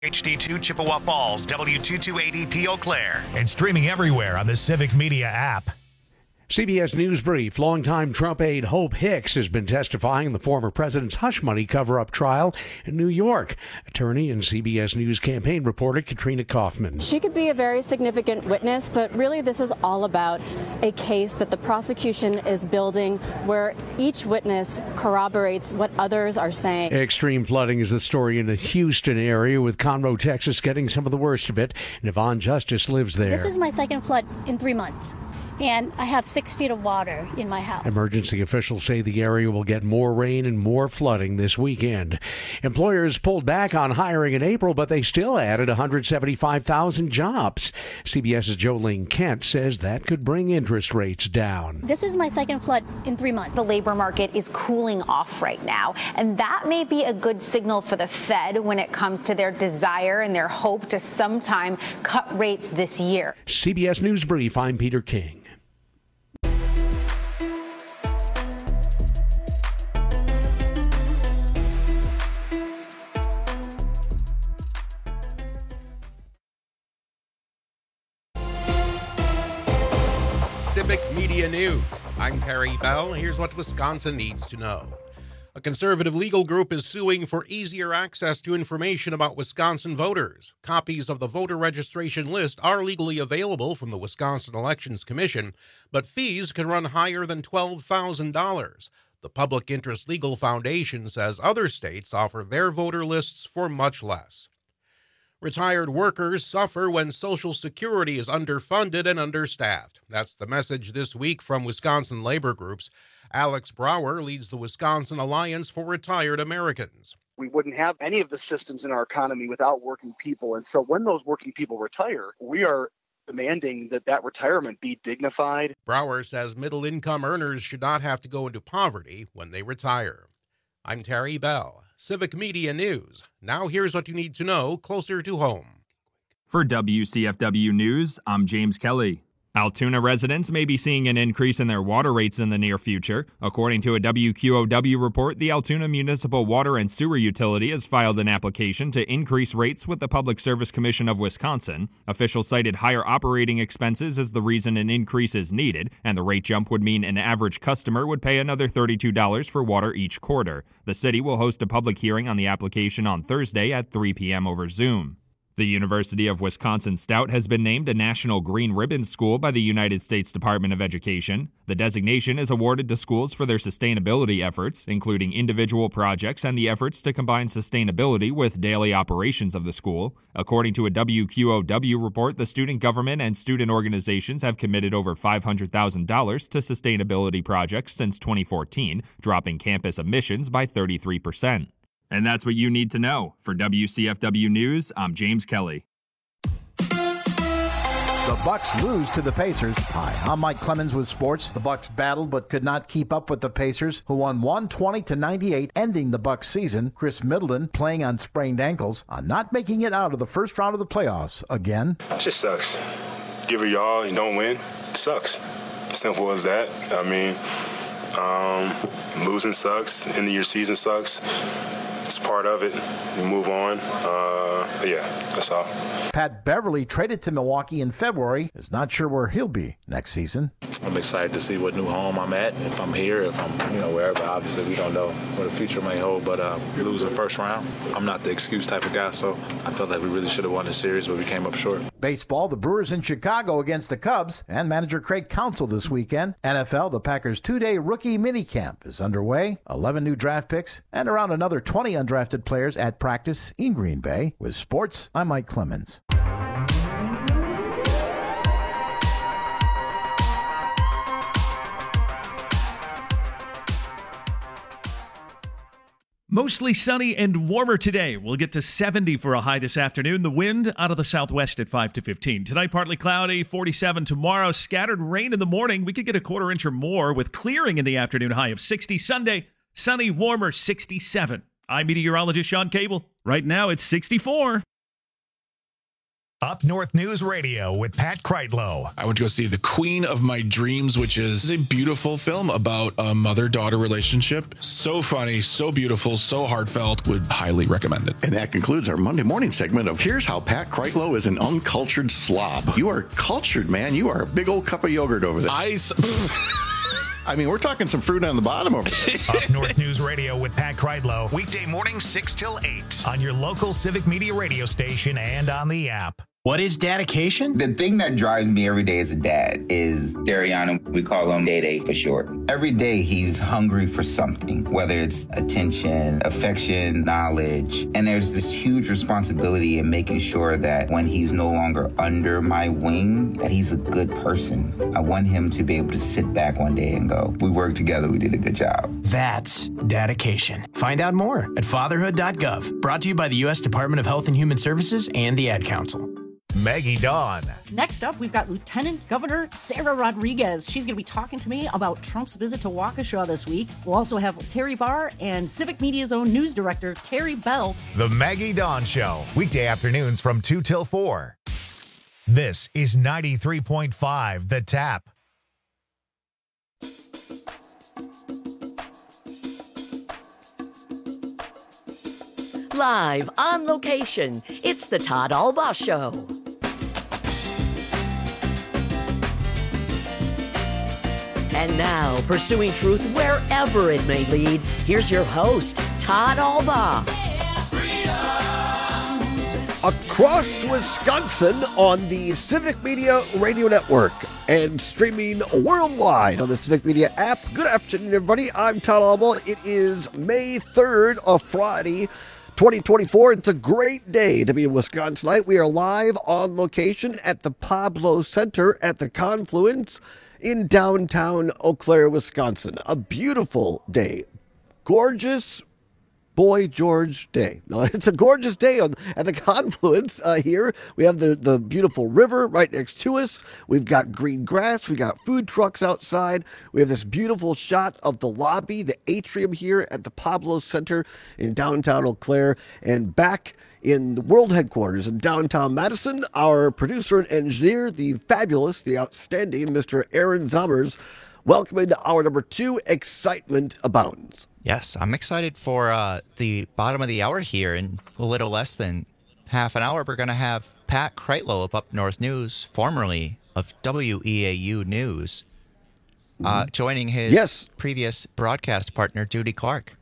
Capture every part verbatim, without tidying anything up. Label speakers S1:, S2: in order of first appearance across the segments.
S1: H D two Chippewa Falls, W two two eight E P Eau Claire.
S2: And streaming everywhere on the Civic Media app.
S3: C B S News Brief. Longtime Trump aide Hope Hicks has been testifying in the former president's hush money cover-up trial in New York. Attorney and C B S News campaign reporter Katrina Kaufman.
S4: She could be a very significant witness, but really this is all about a case that the prosecution is building where each witness corroborates what others are saying.
S3: Extreme flooding is the story in the Houston area, with Conroe, Texas getting some of the worst of it. And Yvonne Justice lives there.
S5: This is my second flood in three months. And I have six feet of water in my house.
S3: Emergency officials say the area will get more rain and more flooding this weekend. Employers pulled back on hiring in April, but they still added one hundred seventy-five thousand jobs. CBS's Jolene Kent says that could bring interest rates down.
S5: This is my second flood in three months.
S6: The labor market is cooling off right now, and that may be a good signal for the Fed when it comes to their desire and their hope to sometime cut rates this year.
S3: C B S News Brief, I'm Peter King.
S7: Civic Media News. I'm Terry Bell. Here's what Wisconsin needs to know. A conservative legal group is suing for easier access to information about Wisconsin voters. Copies of the voter registration list are legally available from the Wisconsin Elections Commission, but fees can run higher than twelve thousand dollars. The Public Interest Legal Foundation says other states offer their voter lists for much less. Retired workers suffer when Social Security is underfunded and understaffed. That's the message this week from Wisconsin labor groups. Alex Brower leads the Wisconsin Alliance for Retired Americans.
S8: We wouldn't have any of the systems in our economy without working people. And so when those working people retire, we are demanding that that retirement be dignified.
S7: Brower says middle-income earners should not have to go into poverty when they retire. I'm Terry Bell, Civic Media News. Now here's what you need to know closer to home.
S9: For W C F W News, I'm James Kelly. Altoona residents may be seeing an increase in their water rates in the near future. According to a W Q O W report, the Altoona Municipal Water and Sewer Utility has filed an application to increase rates with the Public Service Commission of Wisconsin. Officials cited higher operating expenses as the reason an increase is needed, and the rate jump would mean an average customer would pay another thirty-two dollars for water each quarter. The city will host a public hearing on the application on Thursday at three p.m. over Zoom. The University of Wisconsin Stout has been named a National Green Ribbon School by the United States Department of Education. The designation is awarded to schools for their sustainability efforts, including individual projects and the efforts to combine sustainability with daily operations of the school. According to a W Q O W report, the student government and student organizations have committed over five hundred thousand dollars to sustainability projects since twenty fourteen, dropping campus emissions by thirty-three percent. And that's what you need to know. For W C F W News, I'm James Kelly.
S10: The Bucks lose to the Pacers. Hi, I'm Mike Clemens with sports. The Bucks battled but could not keep up with the Pacers, who won one twenty to ninety-eight, ending the Bucks season. Chris Middleton, playing on sprained ankles, on not making it out of the first round of the playoffs again.
S11: It just sucks. Give it your all, you don't win. It sucks. Simple as that. I mean, um, losing sucks. End of your season sucks. It's part of it. We move on. Uh, but yeah, that's all.
S10: Pat Beverly, traded to Milwaukee in February, is not sure where he'll be next season.
S12: I'm excited to see what new home I'm at. If I'm here, if I'm, you know, wherever. Obviously, we don't know what the future may hold. But uh, losing first round, I'm not the excuse type of guy. So I felt like we really should have won the series, but we came up short.
S10: Baseball, the Brewers in Chicago against the Cubs, and manager Craig Counsell this weekend. N F L, the Packers' two-day rookie minicamp is underway. eleven new draft picks and around another twenty undrafted players at practice in Green Bay. With sports, I'm Mike Clemens.
S13: Mostly sunny and warmer today. We'll get to seventy for a high this afternoon. The wind out of the southwest at five to fifteen. Tonight, partly cloudy, forty-seven tomorrow. Scattered rain in the morning. We could get a quarter inch or more with clearing in the afternoon, high of sixty. Sunday, sunny, warmer, sixty-seven. I'm meteorologist Sean Cable. Right now, it's sixty-four.
S2: Up North News Radio with Pat Kreitlow.
S14: I went to go see The Queen of My Dreams, which is a beautiful film about a mother-daughter relationship. So funny, so beautiful, so heartfelt. Would highly recommend it.
S15: And that concludes our Monday morning segment of Here's How Pat Kreitlow is an Uncultured Slob. You are cultured, man. You are a big old cup of yogurt over there.
S14: I...
S15: I mean, we're talking some fruit on the bottom over there.
S2: Up North News Radio with Pat Kreitlow.
S1: Weekday mornings six till eight.
S2: On your local Civic Media radio station and on the app.
S16: What is dedication?
S17: The thing that drives me every day as a dad is Dariana. We call him Day Day for short. Every day he's hungry for something, whether it's attention, affection, knowledge. And there's this huge responsibility in making sure that when he's no longer under my wing, that he's a good person. I want him to be able to sit back one day and go, we worked together, we did a good job.
S16: That's dedication. Find out more at fatherhood dot gov. Brought to you by the U S Department of Health and Human Services and the Ad Council.
S2: Maggie Dawn.
S18: Next up, we've got Lieutenant Governor Sarah Rodriguez. She's going to be talking to me about Trump's visit to Waukesha this week. We'll also have Terry Barr and Civic Media's own news director, Terry Belt.
S2: The Maggie Dawn Show. Weekday afternoons from two till four. This is ninety-three point five The Tap.
S19: Live on location, it's the Todd Albaugh Show. And now, pursuing truth wherever it may lead, here's your host, Todd Albaugh.
S20: Across Wisconsin on the Civic Media Radio Network and streaming worldwide on the Civic Media app. Good afternoon, everybody. I'm Todd Albaugh. It is May third, a Friday, twenty twenty-four. It's a great day to be in Wisconsinite. We are live on location at the Pablo Center at the Confluence in downtown Eau Claire, Wisconsin. A beautiful day. Gorgeous Boy George Day. No, it's a gorgeous day on, at the Confluence uh, here. We have the, the beautiful river right next to us. We've got green grass. We got food trucks outside. We have this beautiful shot of the lobby, the atrium here at the Pablo Center in downtown Eau Claire. And back in the world headquarters in downtown Madison, our producer and engineer, the fabulous, the outstanding Mister Aaron Zommers, welcoming to hour number two. Excitement abounds.
S21: Yes, I'm excited for uh, the bottom of the hour here. In a little less than half an hour, we're going to have Pat Kreitlow of Up North News, formerly of W E A U News, uh, joining his
S20: yes.
S21: previous broadcast partner, Judy Clark.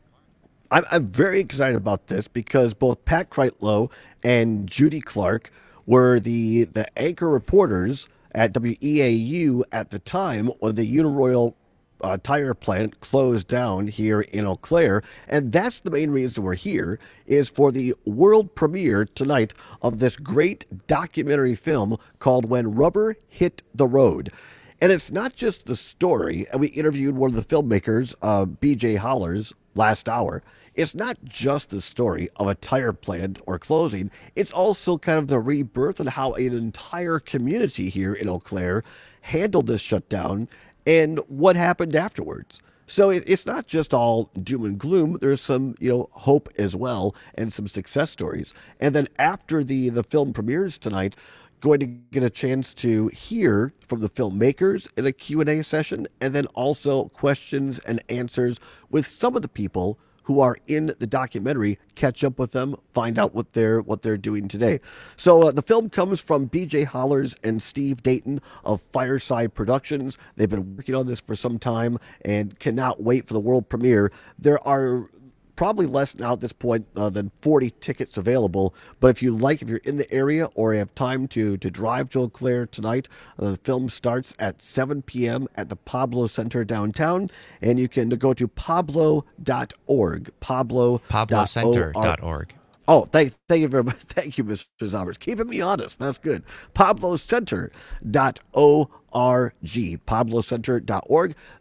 S20: I'm, I'm very excited about this because both Pat Kreitlow and Judy Clark were the, the anchor reporters at W E A U at the time when the Uniroyal Uh, tire plant closed down here in Eau Claire, and that's the main reason we're here, is for the world premiere tonight of this great documentary film called When Rubber Hit the Road. And it's not just the story, and we interviewed one of the filmmakers, uh, B J Hollers, last hour. It's not just the story of a tire plant or closing, it's also kind of the rebirth and how an entire community here in Eau Claire handled this shutdown and what happened afterwards. So it, it's not just all doom and gloom. There's some, you know, hope as well and some success stories. And then after the, the film premieres tonight, going to get a chance to hear from the filmmakers in a Q and A session, and then also questions and answers with some of the people who are in the documentary, catch up with them, find out what they're what they're doing today. So uh, the film comes from B J Hollers and Steve Dayton of Fireside Productions. They've been working on this for some time and cannot wait for the world premiere. There are probably less now at this point uh, than forty tickets available. But if you like, if you're in the area or have time to to drive to Eau Claire tonight, uh, the film starts at seven p.m. at the Pablo Center downtown, and you can go to pablo dot org. Pablo.
S21: pablo center dot org.
S20: Oh, thank, thank you very much. Thank you, Mister Zommers. Keeping me honest. That's good. pablo center dot org. pablo center dot org.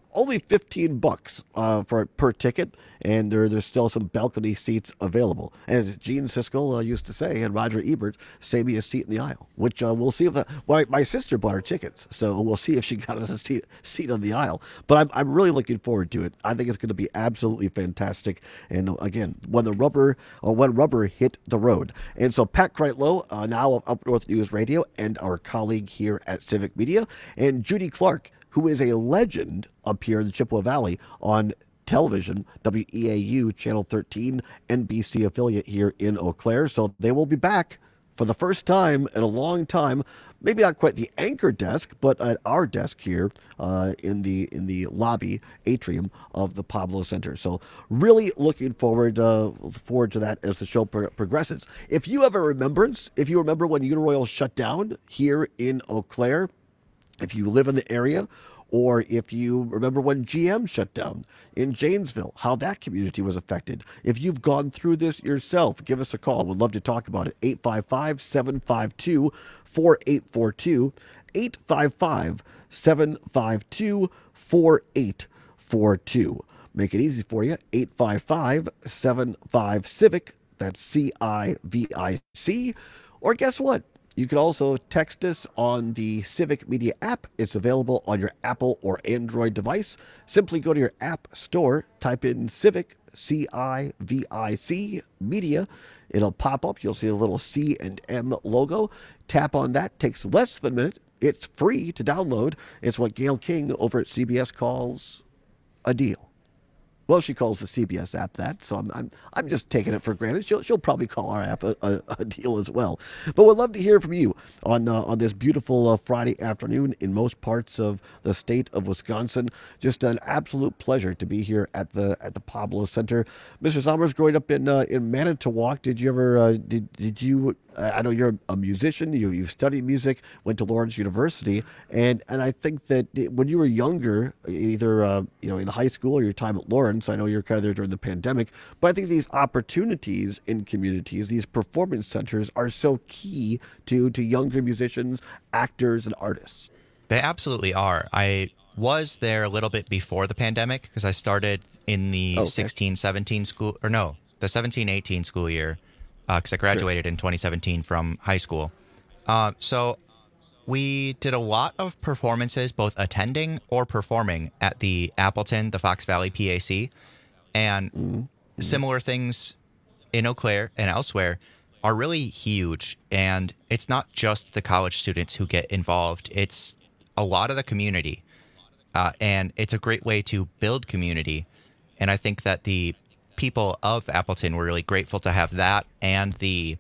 S20: only fifteen bucks uh, for per ticket, and there, there's still some balcony seats available. As Gene Siskel uh, used to say, and Roger Ebert, save me a seat in the aisle, which uh, we'll see if the, well, my sister bought her tickets, so we'll see if she got us a seat, seat on the aisle. But I'm, I'm really looking forward to it. I think it's going to be absolutely fantastic. And again, when the rubber, or when rubber hit the road. And so Pat Kreitlow, uh, now of Up North News Radio, and our colleague here at Civic Media, and Judy Clark, who is a legend up here in the Chippewa Valley on television, W E A U Channel thirteen, N B C affiliate here in Eau Claire. So they will be back for the first time in a long time. Maybe not quite the anchor desk, but at our desk here uh, in the in the lobby atrium of the Pablo Center. So really looking forward uh, forward to that as the show pro- progresses. If you have a remembrance, if you remember when Uniroyal shut down here in Eau Claire, if you live in the area, or if you remember when G M shut down in Janesville, how that community was affected. If you've gone through this yourself, give us a call. We'd love to talk about it. eight five five, seven five two, four eight four two, eight five five, seven five two, four eight four two. Make it easy for you. eight five five, seven five, CIVIC. That's C I V I C. Or guess what? You can also text us on the Civic Media app. It's available on your Apple or Android device. Simply go to your app store, type in Civic, C I V I C, Media. It'll pop up. You'll see a little C and M logo. Tap on that. Takes less than a minute. It's free to download. It's what Gail King over at C B S calls a deal. Well, she calls the C B S app that, so I'm I'm, I'm just taking it for granted. She'll she'll probably call our app a, a, a deal as well. But we'd love to hear from you on uh, on this beautiful uh, Friday afternoon in most parts of the state of Wisconsin. Just an absolute pleasure to be here at the at the Pablo Center. Mister Sommers, growing up in uh, in Manitowoc, did you ever uh, did did you? I know you're a musician. You you studied music, went to Lawrence University, and and I think that when you were younger, either uh, you know in high school or your time at Lawrence. I know you're kind of there during the pandemic, but I think these opportunities in communities, these performance centers, are so key to to younger musicians, actors, and artists.
S21: They absolutely are. I was there a little bit before the pandemic because I started in the oh, okay. sixteen seventeen school, or no, the seventeen eighteen school year, because uh, I graduated sure. in twenty seventeen from high school. Uh, so we did a lot of performances, both attending or performing at the Appleton, the Fox Valley P A C, and mm-hmm. similar things in Eau Claire and elsewhere are really huge. And it's not just the college students who get involved. It's a lot of the community, uh, and it's a great way to build community. And I think that the people of Appleton were really grateful to have that and the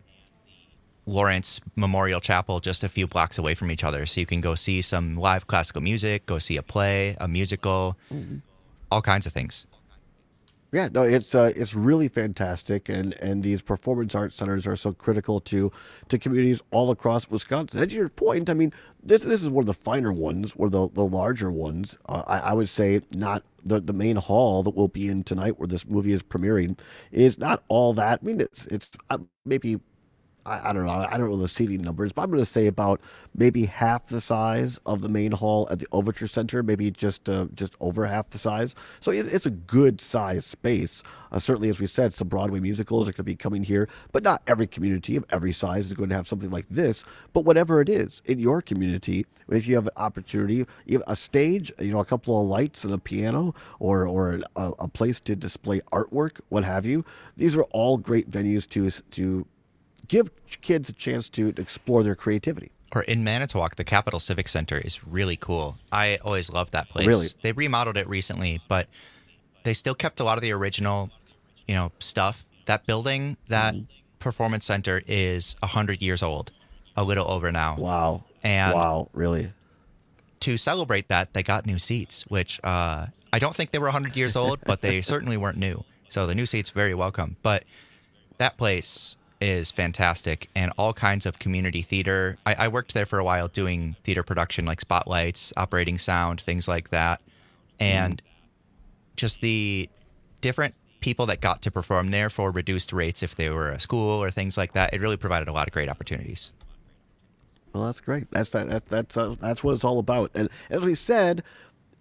S21: Lawrence Memorial Chapel just a few blocks away from each other. So you can go see some live classical music, go see a play, a musical, mm-hmm. all kinds of things.
S20: Yeah, no, it's uh, it's really fantastic, and, and these performance arts centers are so critical to to communities all across Wisconsin. And to your point, I mean, this this is one of the finer ones, or the, the larger ones. Uh, I, I would say not the the main hall that we'll be in tonight, where this movie is premiering, is not all that. I mean, it's it's uh, maybe. I don't know. I don't know the seating numbers, but I'm going to say about maybe half the size of the main hall at the Overture Center, maybe just uh, just over half the size. So it, it's a good size space. Uh, certainly, as we said, some Broadway musicals are going to be coming here, but not every community of every size is going to have something like this. But whatever it is in your community, if you have an opportunity, you have a stage, you know, a couple of lights and a piano, or or a, a place to display artwork, what have you, these are all great venues to to. give kids a chance to explore their creativity.
S21: Or in Manitowoc, the Capitol Civic Center is really cool. I always loved that place.
S20: Really?
S21: They remodeled it recently, but they still kept a lot of the original, you know, stuff. That building, that mm. performance center is one hundred years old, a little over now.
S20: Wow.
S21: And
S20: wow, really?
S21: To celebrate that, they got new seats, which uh, I don't think they were one hundred years old, but they certainly weren't new. So the new seats, very welcome. But that place is fantastic, and all kinds of community theater. I, I worked there for a while doing theater production, like spotlights, operating sound, things like that. And mm. just the different people that got to perform there for reduced rates if they were a school or things like that, it really provided a lot of great opportunities.
S20: Well, that's great. That's that, that, that's uh, that's what it's all about. And as we said,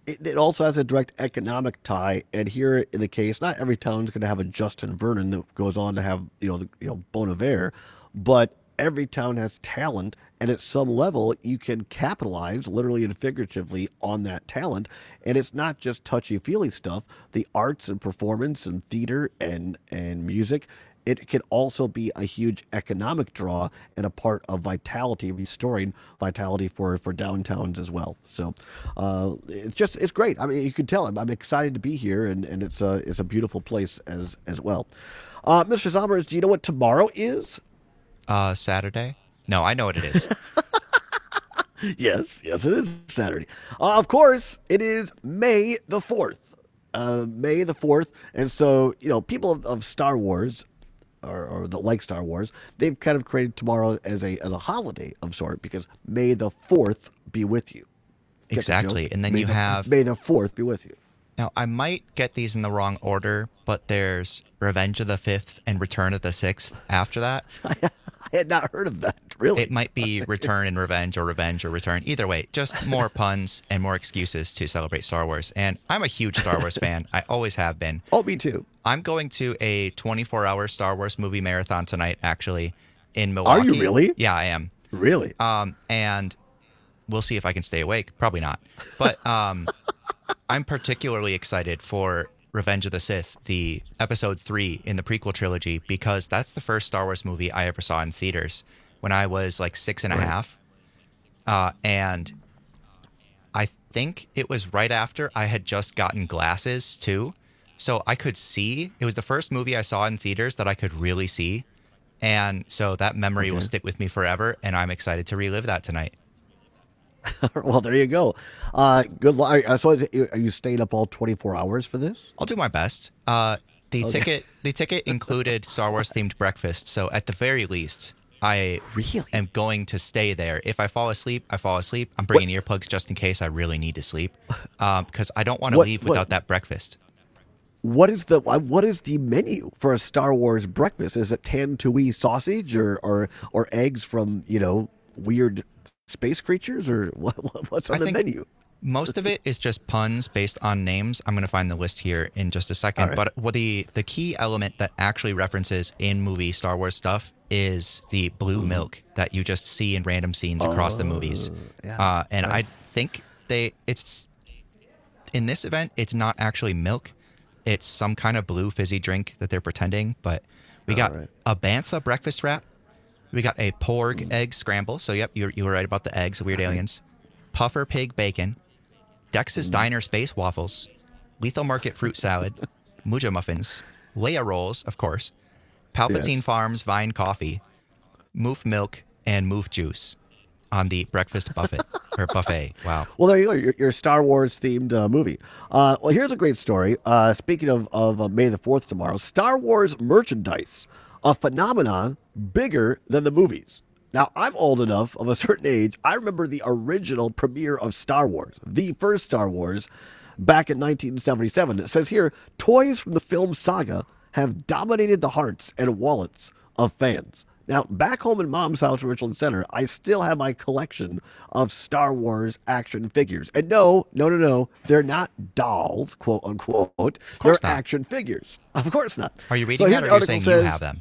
S20: it, it also has a direct economic tie. And here in the case, not every town is going to have a Justin Vernon that goes on to have, you know, the, you know, Bon Iver, but every town has talent. And at some level, you can capitalize, literally and figuratively, on that talent. And it's not just touchy-feely stuff. The arts and performance and theater and, and music, it can also be a huge economic draw and a part of vitality, restoring vitality for, for downtowns as well. So uh, it's just, it's great. I mean, you can tell I'm, I'm excited to be here, and, and it's, a, it's a beautiful place as, as well. Uh, Mister Zombers, do you know what tomorrow is?
S21: Uh, Saturday? No, I know what it is.
S20: Yes, yes, it is Saturday. Uh, of course, it is May the fourth. Uh, May the fourth. And so, you know, people of, of Star Wars, or, or that like Star Wars, they've kind of created tomorrow as a as a holiday of sort, because May the fourth be with you. Get
S21: Exactly. And then
S20: May
S21: you
S20: the,
S21: have...
S20: May the fourth be with you.
S21: Now, I might get these in the wrong order, but there's Revenge of the fifth and Return of the sixth after that.
S20: I had not heard of that, really.
S21: It might be Return and Revenge, or Revenge or Return. Either way, just more puns and more excuses to celebrate Star Wars. And I'm a huge Star Wars fan. I always have been.
S20: Oh, me too.
S21: I'm going to a twenty-four hour Star Wars movie marathon tonight, actually, in Milwaukee.
S20: Are you really?
S21: Yeah, I am.
S20: Really?
S21: Um, and we'll see if I can stay awake. Probably not. But um, I'm particularly excited for Revenge of the Sith, the episode three in the prequel trilogy, because that's the first Star Wars movie I ever saw in theaters when I was like six and a
S20: Right.
S21: half. Uh, and I think it was right after I had just gotten glasses too. So I could see. It was the first movie I saw in theaters that I could really see. And so that memory will
S20: Okay.
S21: stick with me forever. And I'm excited to relive that tonight.
S20: Well, there you go. Uh, good luck. So, are you staying up all twenty-four hours for this?
S21: I'll do my best. Uh, the
S20: Okay.
S21: ticket, the ticket included Star Wars themed breakfast. So at the very least, I
S20: really
S21: am going to stay there. If I fall asleep, I fall asleep. I'm bringing earplugs just in case I really need to sleep, um, because I don't want to
S20: What-
S21: leave
S20: what-
S21: without that breakfast.
S20: What is the what is the menu for a Star Wars breakfast? Is it Tantooine sausage or or or eggs from, you know, weird space creatures, or what, what's on
S21: I
S20: the
S21: think
S20: menu?
S21: Most of it is just puns based on names. I'm going to find the list here in just a second.
S20: All right.
S21: But what the the key element that actually references in movie Star Wars stuff is the blue milk that you just see in random scenes across the movies.
S20: yeah.
S21: Uh, and
S20: Right.
S21: I think they it's in this event, it's not actually milk. It's some kind of blue fizzy drink that they're pretending. But we got
S20: right.
S21: a Bantha breakfast wrap. We got a porg egg scramble. So, yep, you you were right about the eggs, weird aliens. Puffer pig bacon. Dex's Diner space waffles. Lethal Market fruit salad. Muja muffins. Leia rolls, of course. Palpatine
S20: Yes.
S21: Farms Vine coffee. Moof milk and moof juice on the breakfast buffet or buffet. Wow.
S20: Well, there you go. Your, your Star Wars themed uh, movie. Uh, well, here's a great story. Uh, speaking of of uh, May the fourth tomorrow, Star Wars merchandise, a phenomenon bigger than the movies. Now, I'm old enough, of a certain age, I remember the original premiere of Star Wars, the first Star Wars, back in nineteen seventy-seven. It says here, toys from the film saga have dominated the hearts and wallets of fans. Now, back home in Mom's house in Richland Center, I still have my collection of Star Wars action figures. And no, no, no, no, they're not dolls, quote unquote. They're
S21: not.
S20: action figures. Of course not.
S21: Are you
S20: So
S21: reading
S20: here's
S21: that,
S20: the
S21: or are you
S20: article
S21: saying
S20: says-
S21: you have them?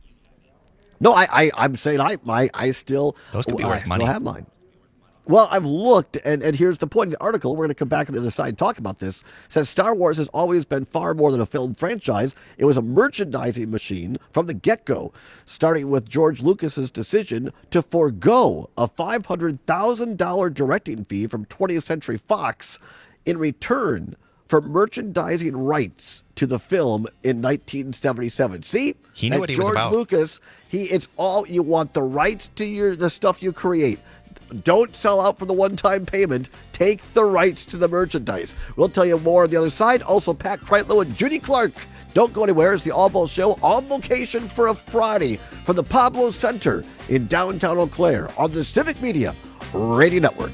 S20: No, I, I, I'm saying I, I, I still,
S21: Those could be
S20: I
S21: worth
S20: still
S21: money.
S20: have mine. Well, I've looked, and, and here's the point of the article. We're going to come back on the other side and talk about this. It says Star Wars has always been far more than a film franchise. It was a merchandising machine from the get-go, starting with George Lucas's decision to forego a five hundred thousand dollars directing fee from twentieth Century Fox in return for merchandising rights to the film in nineteen seventy-seven. See?
S21: He knew
S20: At
S21: what he was
S20: George
S21: about.
S20: Lucas, he it's all you want the rights to your the stuff you create. Don't sell out for the one-time payment. Take the rights to the merchandise. We'll tell you more on the other side. Also, Pat Kreitlow and Judy Clark. Don't go anywhere. It's the All Ball Show on location for a Friday from the Pablo Center in downtown Eau Claire on the Civic Media Radio Network.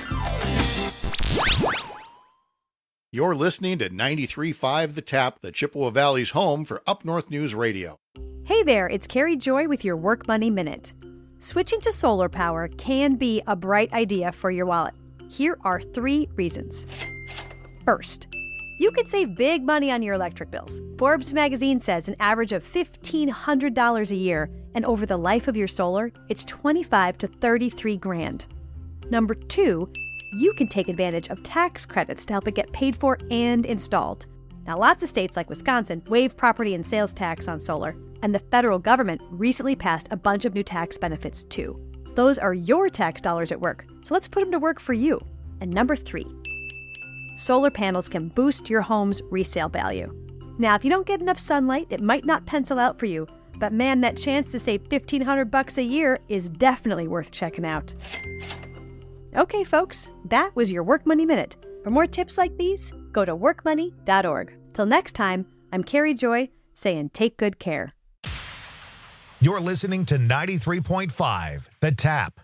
S4: You're listening to ninety-three point five The Tap, the Chippewa Valley's home for Up North News Radio.
S22: Hey there, it's Carrie Joy with your Work Money Minute. Switching to solar power can be a bright idea for your wallet. Here are three reasons. First, you could save big money on your electric bills. Forbes magazine says an average of fifteen hundred dollars a year, and over the life of your solar, it's twenty-five to thirty-three grand. Number two, you can take advantage of tax credits to help it get paid for and installed. Now, lots of states like Wisconsin waive property and sales tax on solar, and the federal government recently passed a bunch of new tax benefits too. Those are your tax dollars at work, so let's put them to work for you. And number three, solar panels can boost your home's resale value. Now, if you don't get enough sunlight, it might not pencil out for you, but man, that chance to save fifteen hundred bucks a year is definitely worth checking out. Okay, folks, that was your Work Money Minute. For more tips like these, go to work money dot org. Till next time, I'm Carrie Joy saying take good care.
S2: You're listening to ninety-three point five, The Tap.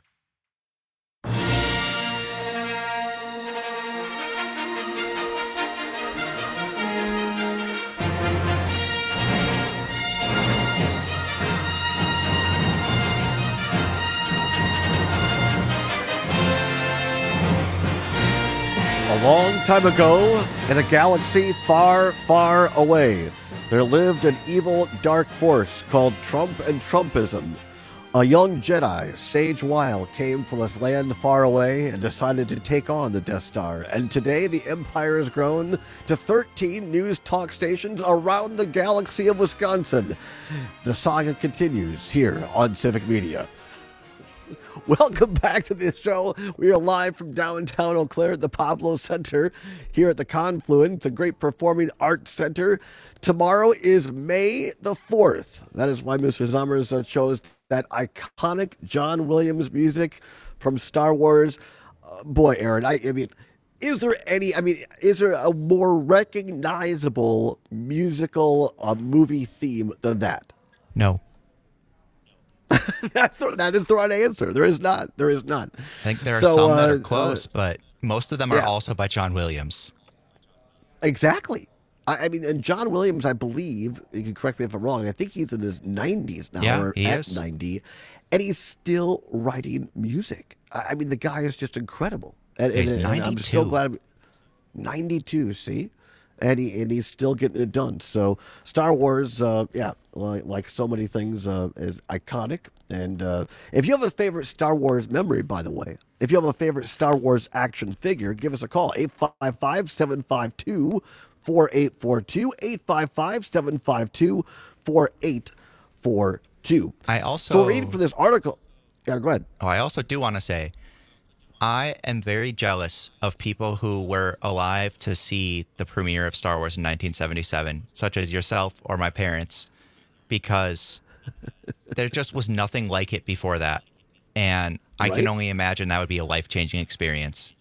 S20: A long time ago, in a galaxy far, far away, there lived an evil dark force called Trump and Trumpism. A young Jedi, Sage Weil, came from a land far away and decided to take on the Death Star. And today, the Empire has grown to thirteen news talk stations around the galaxy of Wisconsin. The saga continues here on Civic Media. Welcome back to this show. We are live from downtown Eau Claire at the Pablo Center here at the Confluence. It's a great performing arts center. Tomorrow is May the fourth. That is why Mister Zummers uh, chose that iconic John Williams music from Star Wars. Uh, boy, Aaron, I, I mean, is there any, I mean, is there a more recognizable musical uh, movie theme than that?
S21: No.
S20: That's the, that is the right answer. There is not. There is not.
S21: I think there are
S20: so,
S21: some that
S20: uh,
S21: are close,
S20: uh,
S21: but most of them are
S20: yeah.
S21: also by John Williams.
S20: Exactly. I, I mean, and John Williams, I believe, you can correct me if I'm wrong, I think he's in his nineties now,
S21: Yeah,
S20: or
S21: he
S20: at
S21: is.
S20: ninety, and he's still writing music. I, I mean, the guy is just incredible. And,
S21: He's
S20: and, and I'm so
S21: ninety-two.
S20: glad. ninety-two, see? And, he, and he's still getting it done. So Star Wars, uh, yeah, like, like so many things, uh, is iconic. And uh, if you have a favorite Star Wars memory, by the way, if you have a favorite Star Wars action figure, give us a call, eight five five, seven five two, four eight four two, eight five five, seven five two, four eight four two.
S21: I also...
S20: So reading from this article... Yeah, go ahead.
S21: Oh, I also do want to say, I am very jealous of people who were alive to see the premiere of Star Wars in nineteen seventy-seven, such as yourself or my parents, because there just was nothing like it before that. And I
S20: Right.
S21: can only imagine that would be a life-changing experience.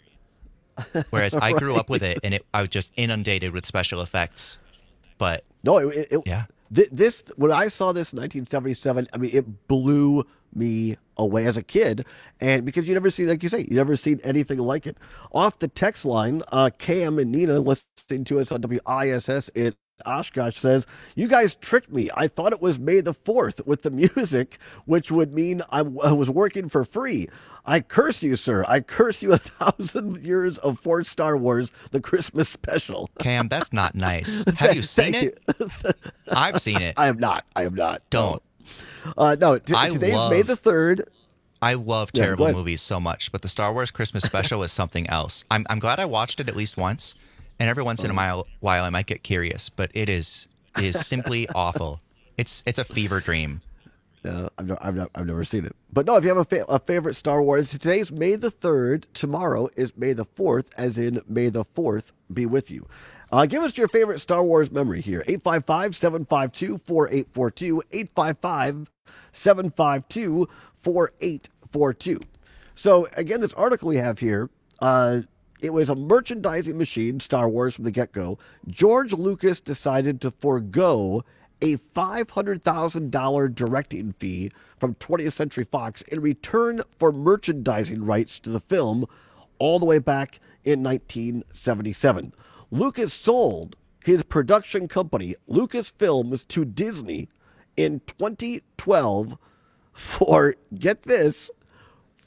S21: Whereas I grew up with it, and it, I was just inundated with special effects. But
S20: No, it, it,
S21: yeah.
S20: Th- this when I saw this in nineteen seventy-seven, I mean, it blew me away as a kid, and because you never seen, like you say, you never seen anything like it. Off the text line, uh, Cam and Nina listening to us on W I S S in Oshkosh says, "You guys tricked me. I thought it was May the fourth with the music, which would mean I, w- I was working for free. I curse you, sir. I curse you a thousand years of Force Star Wars, the Christmas special."
S21: Cam, that's not nice. Have you seen
S20: Thank
S21: it? I've seen it.
S20: I have not. I have not.
S21: Don't.
S20: Uh, no, t-
S21: I
S20: today's
S21: love-
S20: May the third.
S21: I love
S20: Yeah, go
S21: terrible
S20: ahead.
S21: movies so much, but the Star Wars Christmas special is something else. I'm I'm glad I watched it at least once, and every once in a while, while I might get curious, but it is it is simply awful. It's it's a fever dream.
S20: Uh, I've, never, I've, never, I've never seen it. But no, if you have a, fa- a favorite Star Wars, today's May the third. Tomorrow is May the fourth, as in May the fourth be with you. Uh, give us your favorite Star Wars memory here. eight five five, seven five two, four eight four two, eight five five, seven five two, four eight four two. So, again, this article we have here, uh, it was a merchandising machine, Star Wars, from the get-go. George Lucas decided to forego a five hundred thousand dollars directing fee from twentieth Century Fox in return for merchandising rights to the film all the way back in nineteen seventy-seven. Lucas sold his production company, Lucasfilms, to Disney in twenty twelve for, get this,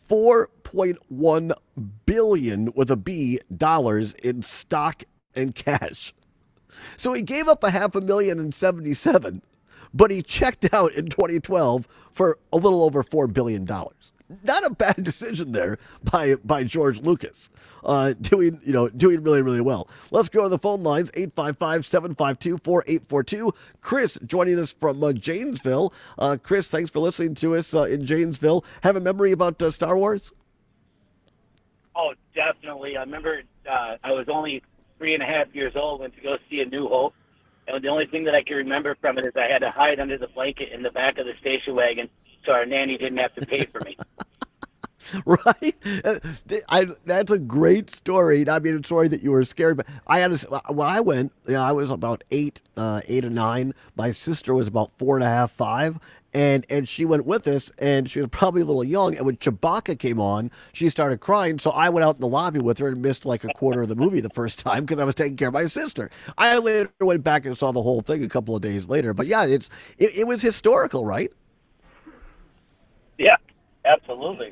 S20: four point one billion with a B dollars in stock and cash. So he gave up a half a million in seventy-seven, but he checked out in twenty twelve for a little over four billion dollars. Not a bad decision there by by George Lucas. Uh, doing, you know, doing really, really well. Let's go to the phone lines, eight five five, seven five two, four eight four two. Chris joining us from uh, Janesville. Uh, Chris, thanks for listening to us uh, in Janesville. Have a memory about uh, Star Wars?
S5: Oh, definitely. I remember uh, I was only three and a half years old, went to go see A New Hope. And the only thing that I can remember from it is I had to hide under the blanket in the back of the station wagon so our nanny didn't have to pay for me.
S20: Right? I, that's a great story. I mean, a story that you were scared, but I had to, when I went, you know, I was about eight, uh, eight or nine. My sister was about four and a half, five. And and she went with us, and she was probably a little young. And when Chewbacca came on, she started crying. So I went out in the lobby with her and missed like a quarter of the movie the first time because I was taking care of my sister. I later went back and saw the whole thing a couple of days later. But yeah, it's it, it was historical, right?
S5: Yeah, absolutely.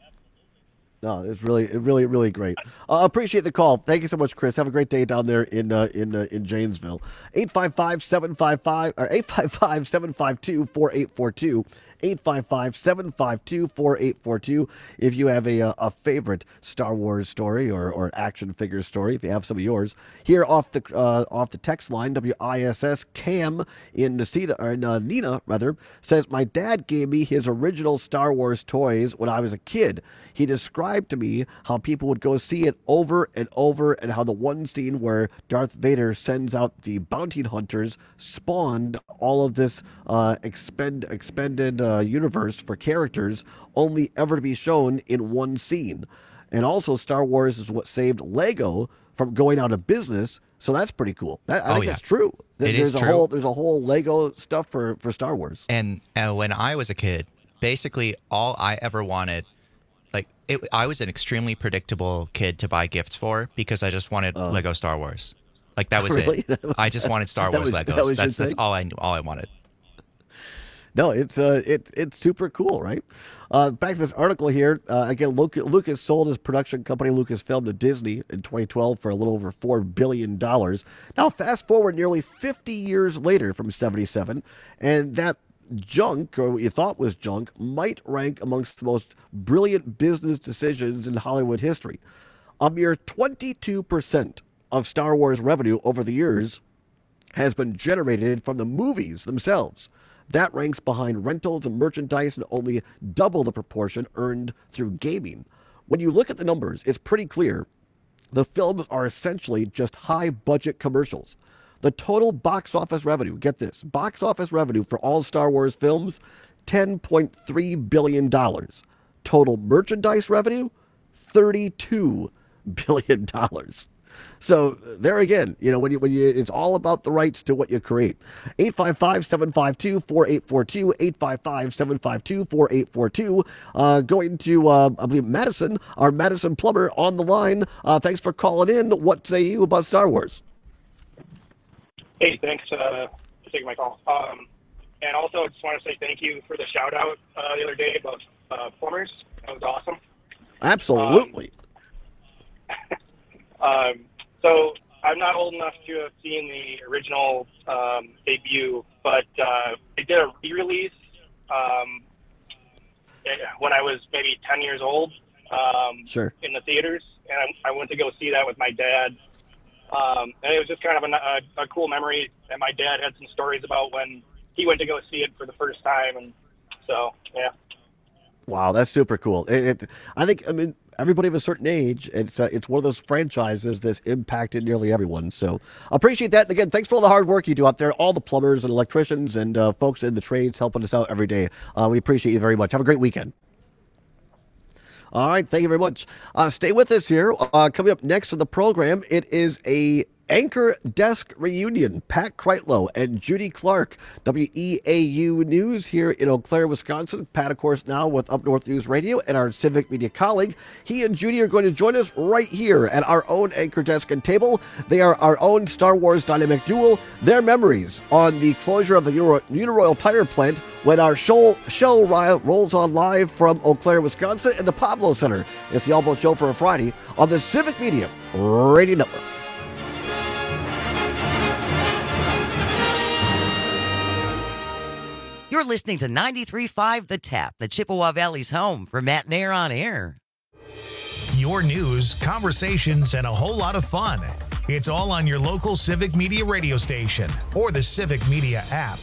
S20: No, it's really, really, really great. I uh, appreciate the call. Thank you so much, Chris. Have a great day down there in uh, in uh, in Janesville. eight five five, seven five five or eight five five, seven five two, four eight four two. eight five five, seven five two, four eight four two. If you have a a favorite Star Wars story or, or action figure story, if you have some of yours, here off the uh, off the text line, W I S S, Cam in Nina, or in, uh, Nina rather, says, my dad gave me his original Star Wars toys when I was a kid. He described to me how people would go see it over and over, and how the one scene where Darth Vader sends out the bounty hunters spawned all of this uh, expend, expended uh, universe for characters, only ever to be shown in one scene. And also, Star Wars is what saved Lego from going out of business. So that's pretty cool. That, I
S21: oh,
S20: think
S21: yeah.
S20: that's true.
S21: It
S20: there's
S21: is
S20: a
S21: true.
S20: whole there's a whole Lego stuff for, for Star Wars.
S21: And uh, when I was a kid, basically all I ever wanted, like it, I was an extremely predictable kid to buy gifts for because I just wanted uh, Lego Star Wars. Like that was
S20: really?
S21: it. I just wanted Star Wars
S20: was,
S21: Legos.
S20: That
S21: that's that's all I knew, all I wanted.
S20: No, it's uh, it, it's super cool, right? Uh, back to this article here. Uh, again, Lucas, Lucas sold his production company, Lucasfilm, to Disney in twenty twelve for a little over four billion dollars. Now, fast forward nearly fifty years later from seventy-seven, and that junk, or what you thought was junk, might rank amongst the most brilliant business decisions in Hollywood history. A mere twenty-two percent of Star Wars revenue over the years has been generated from the movies themselves. That ranks behind rentals and merchandise, and only double the proportion earned through gaming. When you look at the numbers, it's pretty clear the films are essentially just high-budget commercials. The total box office revenue, get this, box office revenue for all Star Wars films, ten point three billion dollars. Total merchandise revenue, thirty-two billion dollars. So there again, you know, when you when you it's all about the rights to what you create. eight five five, seven five two, four eight four two, eight five five, seven five two, four eight four two. Uh, going to, uh, I believe, Madison, our Madison plumber on the line. Uh, thanks for calling in. What say you about Star Wars?
S6: Hey, thanks uh, for taking my call. Um, and also, I just want to say thank you for the shout-out uh, the other day about uh, plumbers. That was awesome.
S20: Absolutely.
S6: Um, um, so I'm not old enough to have seen the original um, debut, but uh, they did a re-release um, when I was maybe ten years old um,
S20: sure.
S6: in the theaters, and I, I went to go see that with my dad. Um, and it was just kind of a, a, a cool memory, and my dad had some stories about when he went to go see it for the first time, and so, yeah.
S20: Wow, that's super cool. It, it, I think, I mean, everybody of a certain age, it's uh, it's one of those franchises that's impacted nearly everyone. So I appreciate that. And again, thanks for all the hard work you do out there, all the plumbers and electricians and uh, folks in the trades helping us out every day. Uh, we appreciate you very much. Have a great weekend. All right, thank you very much. Uh, stay with us here. Uh, coming up next on the program, it is a Anchor Desk reunion. Pat Kreitlow and Judy Clark, W E A U News here in Eau Claire, Wisconsin. Pat, of course, now with Up North News Radio and our civic media colleague. He and Judy are going to join us right here at our own Anchor Desk and table. They are our own Star Wars dynamic duel. Their memories on the closure of the Uniroyal Tire plant when our show, show rolls on live from Eau Claire, Wisconsin in the Pablo Center. It's the Almost Show for a Friday on the Civic Media Radio Network.
S3: You're listening to ninety-three point five The Tap, the Chippewa Valley's home for Matt Nair on Air.
S2: Your news, conversations, and a whole lot of fun. It's all on your local Civic Media radio station or the Civic Media app.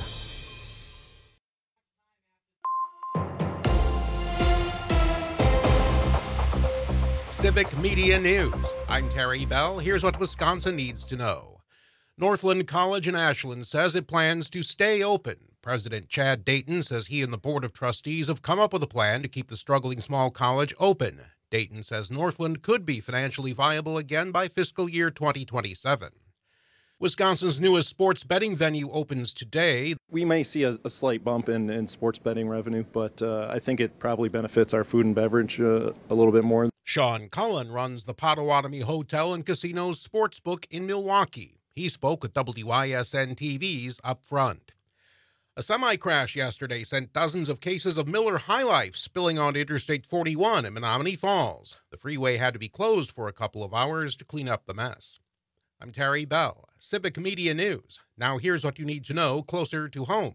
S7: Civic Media News. I'm Terry Bell. Here's what Wisconsin needs to know. Northland College in Ashland says it plans to stay open. President Chad Dayton says he and the Board of Trustees have come up with a plan to keep the struggling small college open. Dayton says Northland could be financially viable again by fiscal year twenty twenty-seven. Wisconsin's newest sports betting venue opens today.
S8: We may see a, a slight bump in, in sports betting revenue, but uh, I think it probably benefits our food and beverage uh, a little bit more.
S7: Sean Cullen runs the Potawatomi Hotel and Casino's Sportsbook in Milwaukee. He spoke with W I S N T V's Up Front. A semi-crash yesterday sent dozens of cases of Miller High Life spilling onto Interstate forty-one in Menominee Falls. The freeway had to be closed for a couple of hours to clean up the mess. I'm Terry Bell, Civic Media News. Now here's what you need to know closer to home.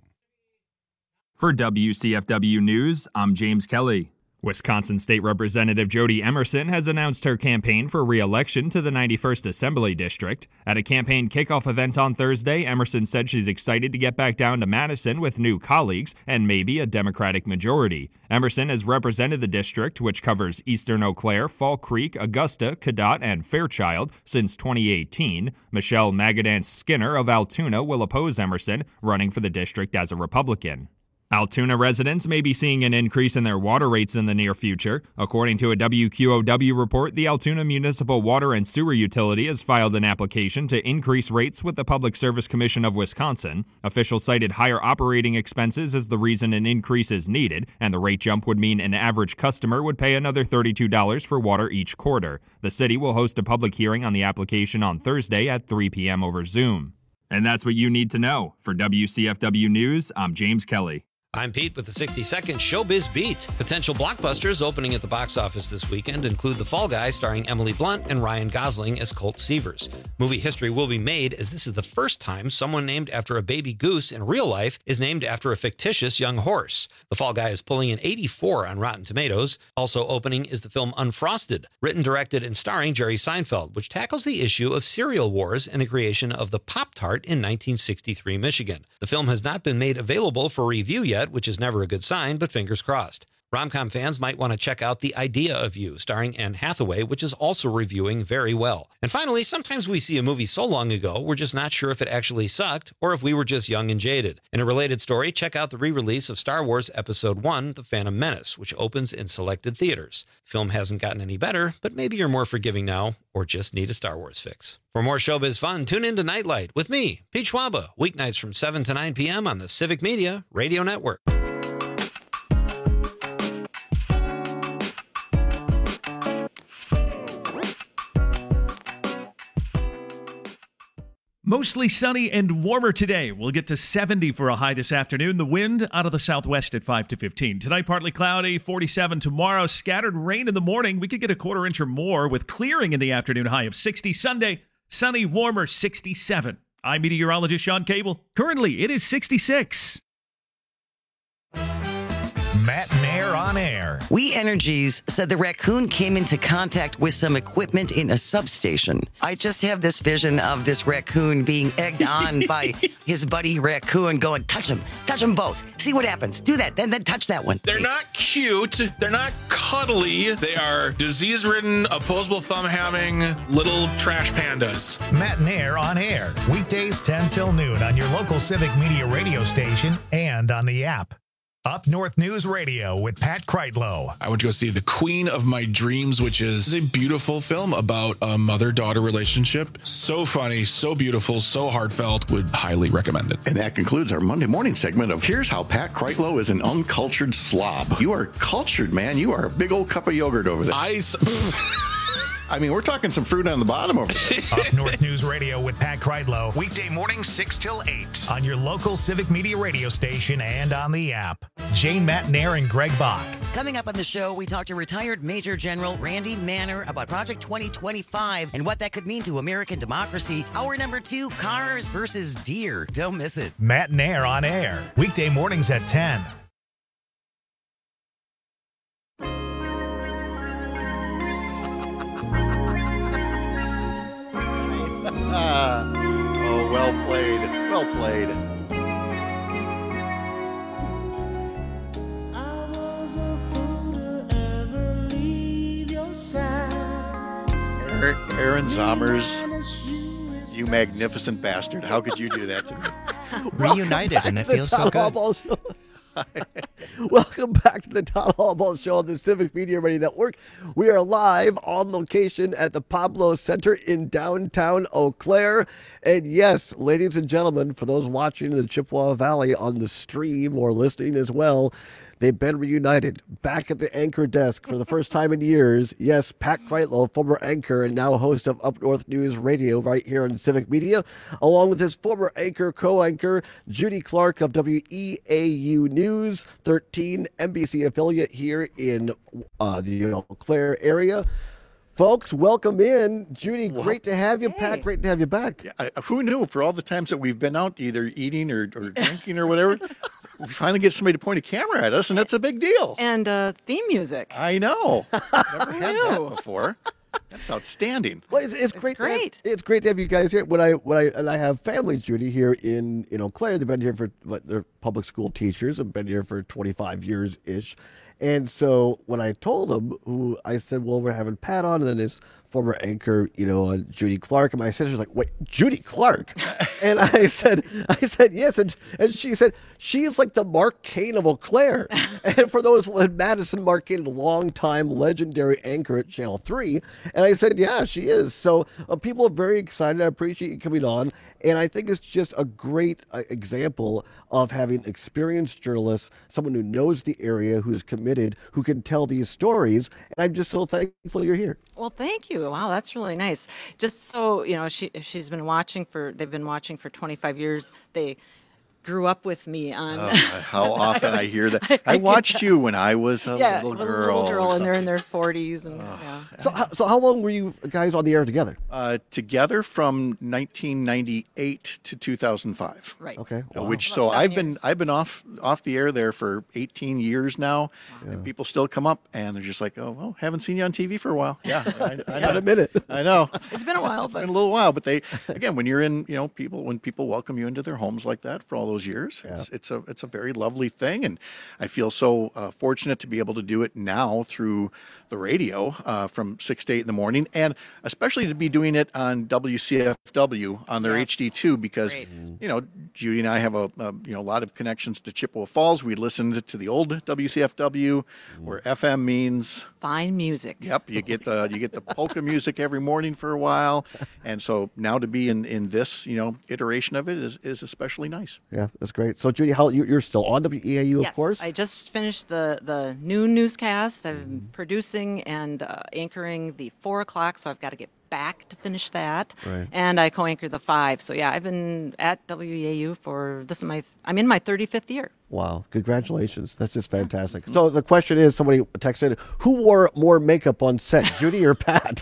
S9: For W C F W News, I'm James Kelly. Wisconsin State Representative Jody Emerson has announced her campaign for re-election to the ninety-first Assembly District. At a campaign kickoff event on Thursday, Emerson said she's excited to get back down to Madison with new colleagues and maybe a Democratic majority. Emerson has represented the district, which covers eastern Eau Claire, Fall Creek, Augusta, Cadott, and Fairchild, since twenty eighteen. Michelle Magadance Skinner of Altoona will oppose Emerson, running for the district as a Republican. Altoona residents may be seeing an increase in their water rates in the near future. According to a W Q O W report, the Altoona Municipal Water and Sewer Utility has filed an application to increase rates with the Public Service Commission of Wisconsin. Officials cited higher operating expenses as the reason an increase is needed, and the rate jump would mean an average customer would pay another thirty-two dollars for water each quarter. The city will host a public hearing on the application on Thursday at three p.m. over Zoom. And that's what you need to know. For W C F W News, I'm James Kelly.
S23: I'm Pete with the sixty second Showbiz Beat. Potential blockbusters opening at the box office this weekend include The Fall Guy starring Emily Blunt and Ryan Gosling as Colt Seavers. Movie history will be made as this is the first time someone named after a baby goose in real life is named after a fictitious young horse. The Fall Guy is pulling an eighty-four on Rotten Tomatoes. Also opening is the film Unfrosted, written, directed, and starring Jerry Seinfeld, which tackles the issue of cereal wars and the creation of the Pop-Tart in nineteen sixty-three Michigan. The film has not been made available for review yet, which is never a good sign, but fingers crossed. Rom-com fans might want to check out The Idea of You, starring Anne Hathaway, which is also reviewing very well. And finally, sometimes we see a movie so long ago, we're just not sure if it actually sucked or if we were just young and jaded. In a related story, check out the re-release of Star Wars Episode one, The Phantom Menace, which opens in selected theaters. The film hasn't gotten any better, but maybe you're more forgiving now or just need a Star Wars fix. For more showbiz fun, tune in to Nightlight with me, Pete Schwaba, weeknights from seven to nine p.m. on the Civic Media Radio Network.
S13: Mostly sunny and warmer today. We'll get to seventy for a high this afternoon. The wind out of the southwest at five to fifteen. Tonight, partly cloudy, forty-seven tomorrow. Scattered rain in the morning. We could get a quarter inch or more with clearing in the afternoon, high of sixty. Sunday, sunny, warmer, sixty-seven. I'm meteorologist Sean Cable. Currently, it is sixty-six.
S2: Matt Nair on air.
S3: We Energies said the raccoon came into contact with some equipment in a substation. I just have this vision of this raccoon being egged on by his buddy raccoon going, touch him, touch them both. See what happens. Do that, then then touch that one.
S14: They're not cute. They're not cuddly. They are disease-ridden, opposable thumb-having little trash pandas.
S2: Matt Nair on air. Weekdays ten till noon on your local Civic Media radio station and on the app. Up North News Radio with Pat Kreitlow.
S14: I went to go see The Queen of My Dreams, which is a beautiful film about a mother-daughter relationship. So funny, so beautiful, so heartfelt. Would highly recommend it.
S15: And that concludes our Monday morning segment of Here's How Pat Kreitlow is an Uncultured Slob. You are cultured, man. You are a big old cup of yogurt over there.
S14: I...
S15: I mean, we're talking some fruit on the bottom over there.
S2: Up North News Radio with Pat Kreitlow. Weekday mornings six till eight on your local Civic Media radio station and on the app. Jane Matnair and Greg Bach.
S3: Coming up on the show, we talk to retired Major General Randy Manner about Project twenty twenty-five and what that could mean to American democracy. Hour number two, cars versus deer. Don't miss it.
S2: Matt Nair on air. Weekday mornings at ten.
S4: Oh, well played. Well played.
S10: I was a fool to ever leave your side.
S4: Aaron, Aaron Zommers, you magnificent bastard. How could you do that to me?
S21: Reunited, and it feels so good.
S20: Welcome back to the Town Hall Ball Show on the Civic Media Radio Network. We are live on location at the Pablo Center in downtown Eau Claire. And yes, ladies and gentlemen, for those watching in the Chippewa Valley on the stream or listening as well, they've been reunited back at the anchor desk for the first time in years. Yes, Pat Kreitlow, former anchor and now host of Up North News Radio right here on Civic Media, along with his former anchor, co-anchor, Judy Clark of W E A U News thirteen, N B C affiliate here in uh, the Eau Claire area. Folks, welcome in. Judy, great to have you. Pat, great to have you back.
S4: Yeah, I, who knew? For all the times that we've been out either eating or, or drinking or whatever, we finally get somebody to point a camera at us, and that's a big deal.
S11: And uh, theme music.
S4: I know. Never had that before. That's outstanding.
S20: Well, it's, it's great.
S11: great.
S20: To have, it's great to have you guys here. When I when I and I have family, Judy, here in in Eau Claire. They've been here for what, they're public school teachers. Have been here for twenty-five years ish. And so when I told them, who I said, well, we're having Pat on, and then his former anchor, you know, uh, Judy Clark, and my sister's like, wait, Judy Clark? And I said, I said, yes. And, and she said, she's like the Mark Kane of Eau Claire. And for those, Madison Mark Kane, a long-time legendary anchor at Channel three. And I said, yeah, she is. So uh, people are very excited. I appreciate you coming on. And I think it's just a great uh, example of having experienced journalists, someone who knows the area, who's committed, who can tell these stories. And I'm just so thankful you're here.
S11: Well, thank you. Wow, that's really nice. Just so, you know, she she's been watching for, they've been watching for twenty-five years. They grew up with me on.
S4: Oh, how often I hear that. I watched you when I was a
S11: yeah,
S4: little
S11: a
S4: girl.
S11: little girl, and they're in their forties. And, yeah.
S20: So, how, so how long were you guys on the air together?
S4: Uh, together from nineteen ninety-eight to two thousand five.
S11: Right.
S20: Okay.
S4: Uh,
S20: Wow.
S4: Which
S11: About
S4: so
S11: seven
S4: I've been
S11: years.
S4: I've been off off the air there for eighteen years now, and people still come up and they're just like, oh well, haven't seen you on T V for a while. Yeah, I, I know.
S20: Not a minute.
S4: I know.
S11: It's been a while,
S4: It's
S11: but
S4: been a little while, but they again when you're in you know people when people welcome you into their homes like that for all those years, it's it's a it's a very lovely thing, and I feel so uh, fortunate to be able to do it now through the radio uh, from six to eight in the morning, and especially to be doing it on W C F W on their H D two because
S11: Great.
S4: you know Judy and I have a, a you know a lot of connections to Chippewa Falls. We listened to the old W C F W, where F M means
S11: fine music.
S4: Yep, you get the you get the polka music every morning for a while, and so now to be in, in this you know iteration of it is, is especially nice.
S20: Yeah, that's great. So, Judy, how you, you're still on W E A U,
S11: yes,
S20: of course?
S11: I just finished the, the noon newscast. I'm
S20: Mm-hmm.
S11: producing and uh, anchoring the four o'clock, so I've got to get back to finish that.
S20: Right.
S11: And I co-anchor the five. So yeah, I've been at W E A U for this is my I'm in my thirty-fifth year.
S20: Wow, congratulations. That's just fantastic. So the question is, somebody texted, who wore more makeup on set, Judy or Pat?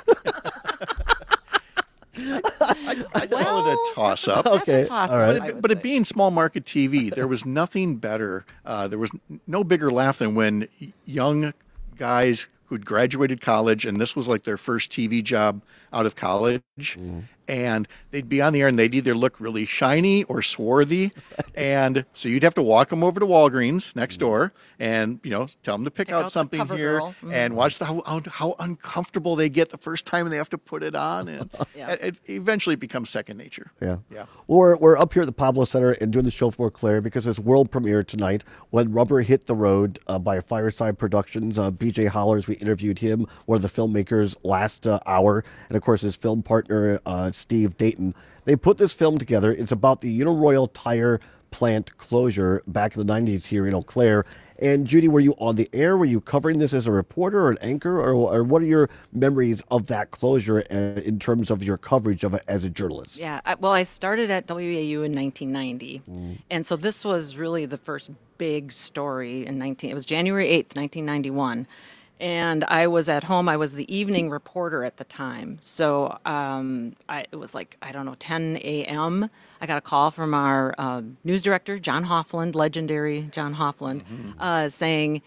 S4: I, I call it a toss up.
S20: Okay,
S11: toss-up,
S20: all right.
S4: But, it, but it being small market T V, there was nothing better. Uh, there was no bigger laugh than when young guys who'd graduated college, and this was like their first T V job out of college,
S20: Mm.
S4: and they'd be on the air and they'd either look really shiny or swarthy, and so you'd have to walk them over to Walgreens next door and you know tell them to pick,
S11: Pick
S4: out
S11: out the
S4: something here
S11: CoverGirl. Mhm.
S4: and watch the, how, how how uncomfortable they get the first time they have to put it on, and
S11: Yeah.
S4: it, it eventually becomes second nature.
S20: Yeah.
S4: Yeah.
S20: Well, we're, we're up here at the Pablo Center and doing the show for Claire because it's world premiere tonight, When Rubber Hit the Road uh, by Fireside Productions. Uh, B J Hollers, we interviewed him, one of the filmmakers, last uh, hour. And of course, his film partner, uh, Steve Dayton. They put this film together. It's about the Uniroyal Tire plant closure back in the nineties here in Eau Claire. And Judy, were you on the air? Were you covering this as a reporter or an anchor? Or, or what are your memories of that closure uh, in terms of your coverage of it as a journalist?
S11: Yeah, I, well, I started at W E A U in nineteen ninety.
S20: Mm.
S11: And so this was really the first big story in nineteen. It was January eighth, nineteen ninety-one. And I was at home. I was the evening reporter at the time. So um, I, it was like, I don't know, ten a.m. I got a call from our uh, news director, John Hoffland, legendary John Hoffland,
S10: Mhm.
S11: uh, saying,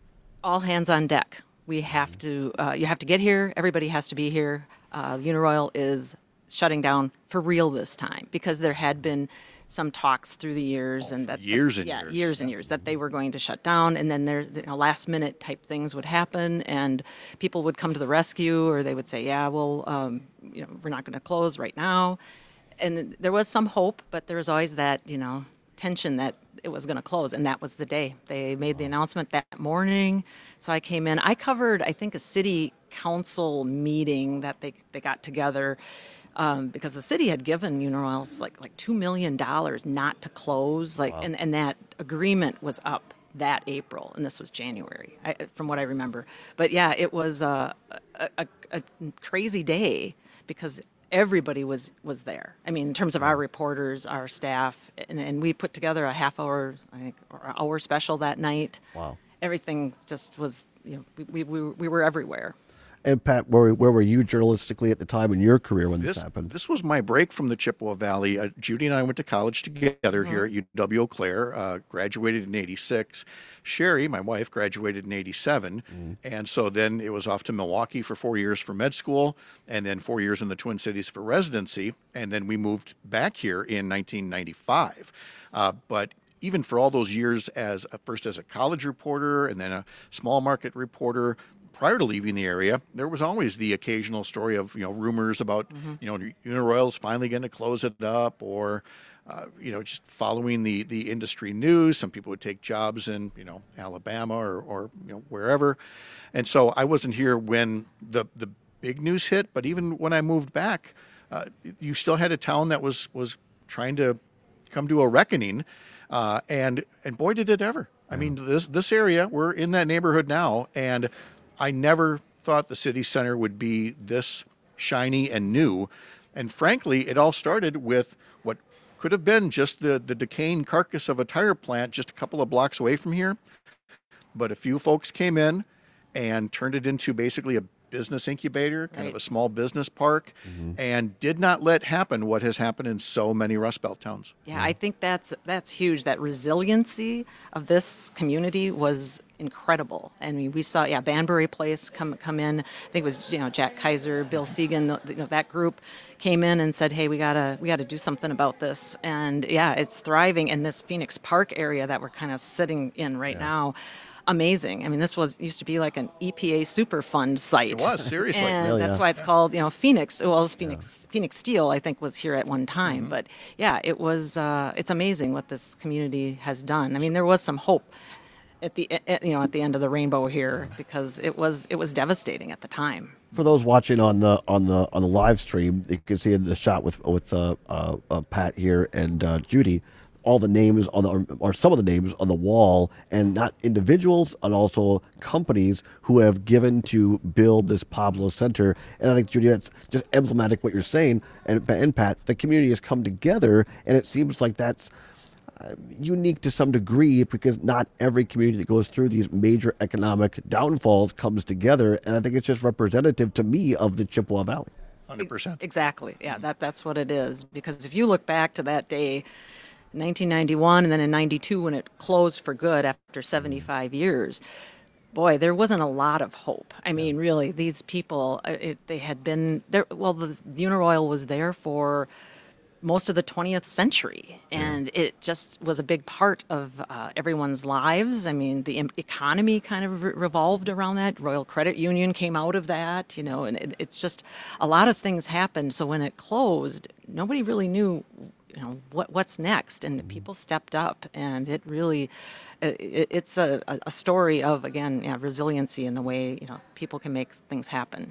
S11: all hands on deck. We have to, uh, you have to get here. Everybody has to be here. Uh, Uniroyal is shutting down for real this time, because there had been some talks through the years and that
S4: years and
S11: yeah,
S4: years.
S11: years and years that they were going to shut down, and then there, you know, last minute type things would happen, and people would come to the rescue, or they would say, yeah, well, um, you know, we're not going to close right now. And there was some hope, but there was always that, you know, tension that it was going to close, and that was the day they made the announcement that morning. So I came in. I covered, I think, a city council meeting that they they got together. Um, because the city had given Uniroyal like like two million dollars not to close, like,
S10: Wow.
S11: and, and that agreement was up that April, and this was January, I, from what I remember. But yeah, it was a, a, a, a crazy day because everybody was was there. I mean, in terms of our reporters, our staff, and, and we put together a half hour, I think, or hour special that night.
S20: Wow.
S11: Everything just was, you know, we we, we, we were everywhere.
S20: And Pat, where, where were you journalistically at the time in your career when this,
S4: This,
S20: happened?
S4: this was my break from the Chippewa Valley. Uh, Judy and I went to college together here at U W Eau Claire, uh, graduated in eighty-six. Sherry, my wife, graduated in eighty-seven. And so then it was off to Milwaukee for four years for med school, and then four years in the Twin Cities for residency. And then we moved back here in nineteen ninety-five. Uh, but even for all those years, as uh, first as a college reporter and then a small market reporter, prior to leaving the area, there was always the occasional story of, you know, rumors about,
S11: Mhm.
S4: you know, Uniroyal's finally going to close it up, or, uh, you know, just following the, the industry news. Some people would take jobs in, you know, Alabama or, or, you know, wherever. And so I wasn't here when the, the big news hit, but even when I moved back, uh, you still had a town that was, was trying to come to a reckoning. Uh, and, and boy, did it ever. I mean, this, this area, we're in that neighborhood now, and I never thought the city center would be this shiny and new. And frankly, it all started with what could have been just the, the decaying carcass of a tire plant just a couple of blocks away from here. But a few folks came in and turned it into basically a business incubator, kind
S11: Right.
S4: of a small business park, and did not let happen what has happened in so many Rust Belt towns.
S11: Yeah, I think that's that's huge. That resiliency of this community was incredible. I mean, we saw, yeah, Banbury Place come come in. I think it was, you know, Jack Kaiser, Bill Segan, the, you know, that group came in and said, hey, we gotta we gotta do something about this. And yeah, it's thriving in this Phoenix Park area that we're kind of sitting in right now. Amazing. I mean, this was used to be like an E P A Superfund site.
S4: It was, seriously.
S11: And
S4: Really,
S11: that's
S4: yeah.
S11: why it's called, you know, Phoenix. Well, it's Phoenix Phoenix Steel, I think, was here at one time.
S4: Mm-hmm.
S11: But yeah, it was. Uh, it's amazing what this community has done. I mean, there was some hope at the at, you know at the end of the rainbow here, because it was it was devastating at the time.
S20: For those watching on the on the on the live stream, you can see the shot with with uh, uh, uh, Pat here and uh, Judy. All the names on the, or some of the names on the wall, and not individuals, and also companies who have given to build this Pablo Center. And I think, Judy, that's just emblematic what you're saying. And, and Pat, the community has come together, and it seems like that's uh, unique to some degree, because not every community that goes through these major economic downfalls comes together. And I think it's just representative to me of the Chippewa Valley.
S4: one hundred percent.
S11: Exactly. Yeah, that that's what it is. Because if you look back to that day, nineteen ninety-one, and then in ninety-two when it closed for good after seventy-five years, boy, there wasn't a lot of hope. I mean, really, these people, uh, it, they had been there. Well, the Uniroyal was there for most of the twentieth century, and it just was a big part of uh, everyone's lives. I mean, the em- economy kind of re- revolved around that. Royal Credit Union came out of that, you know, and it, it's just a lot of things happened. So when it closed, nobody really knew, you know, what what's next, and people stepped up, and it really, it, it's a, a story of, again, yeah, resiliency in the way, you know, people can make things happen.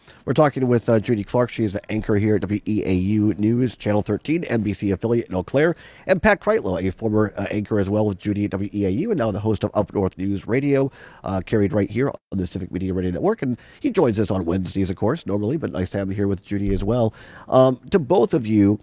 S20: We're talking with uh, Judy Clark. She is the anchor here at W E A U News, Channel thirteen, N B C affiliate in Eau Claire, and Pat Kreitlow, a former uh, anchor as well with Judy at W E A U, and now the host of Up North News Radio, uh, carried right here on the Civic Media Radio Network. And he joins us on Wednesdays, of course, normally, but nice to have him here with Judy as well. Um, to both of you,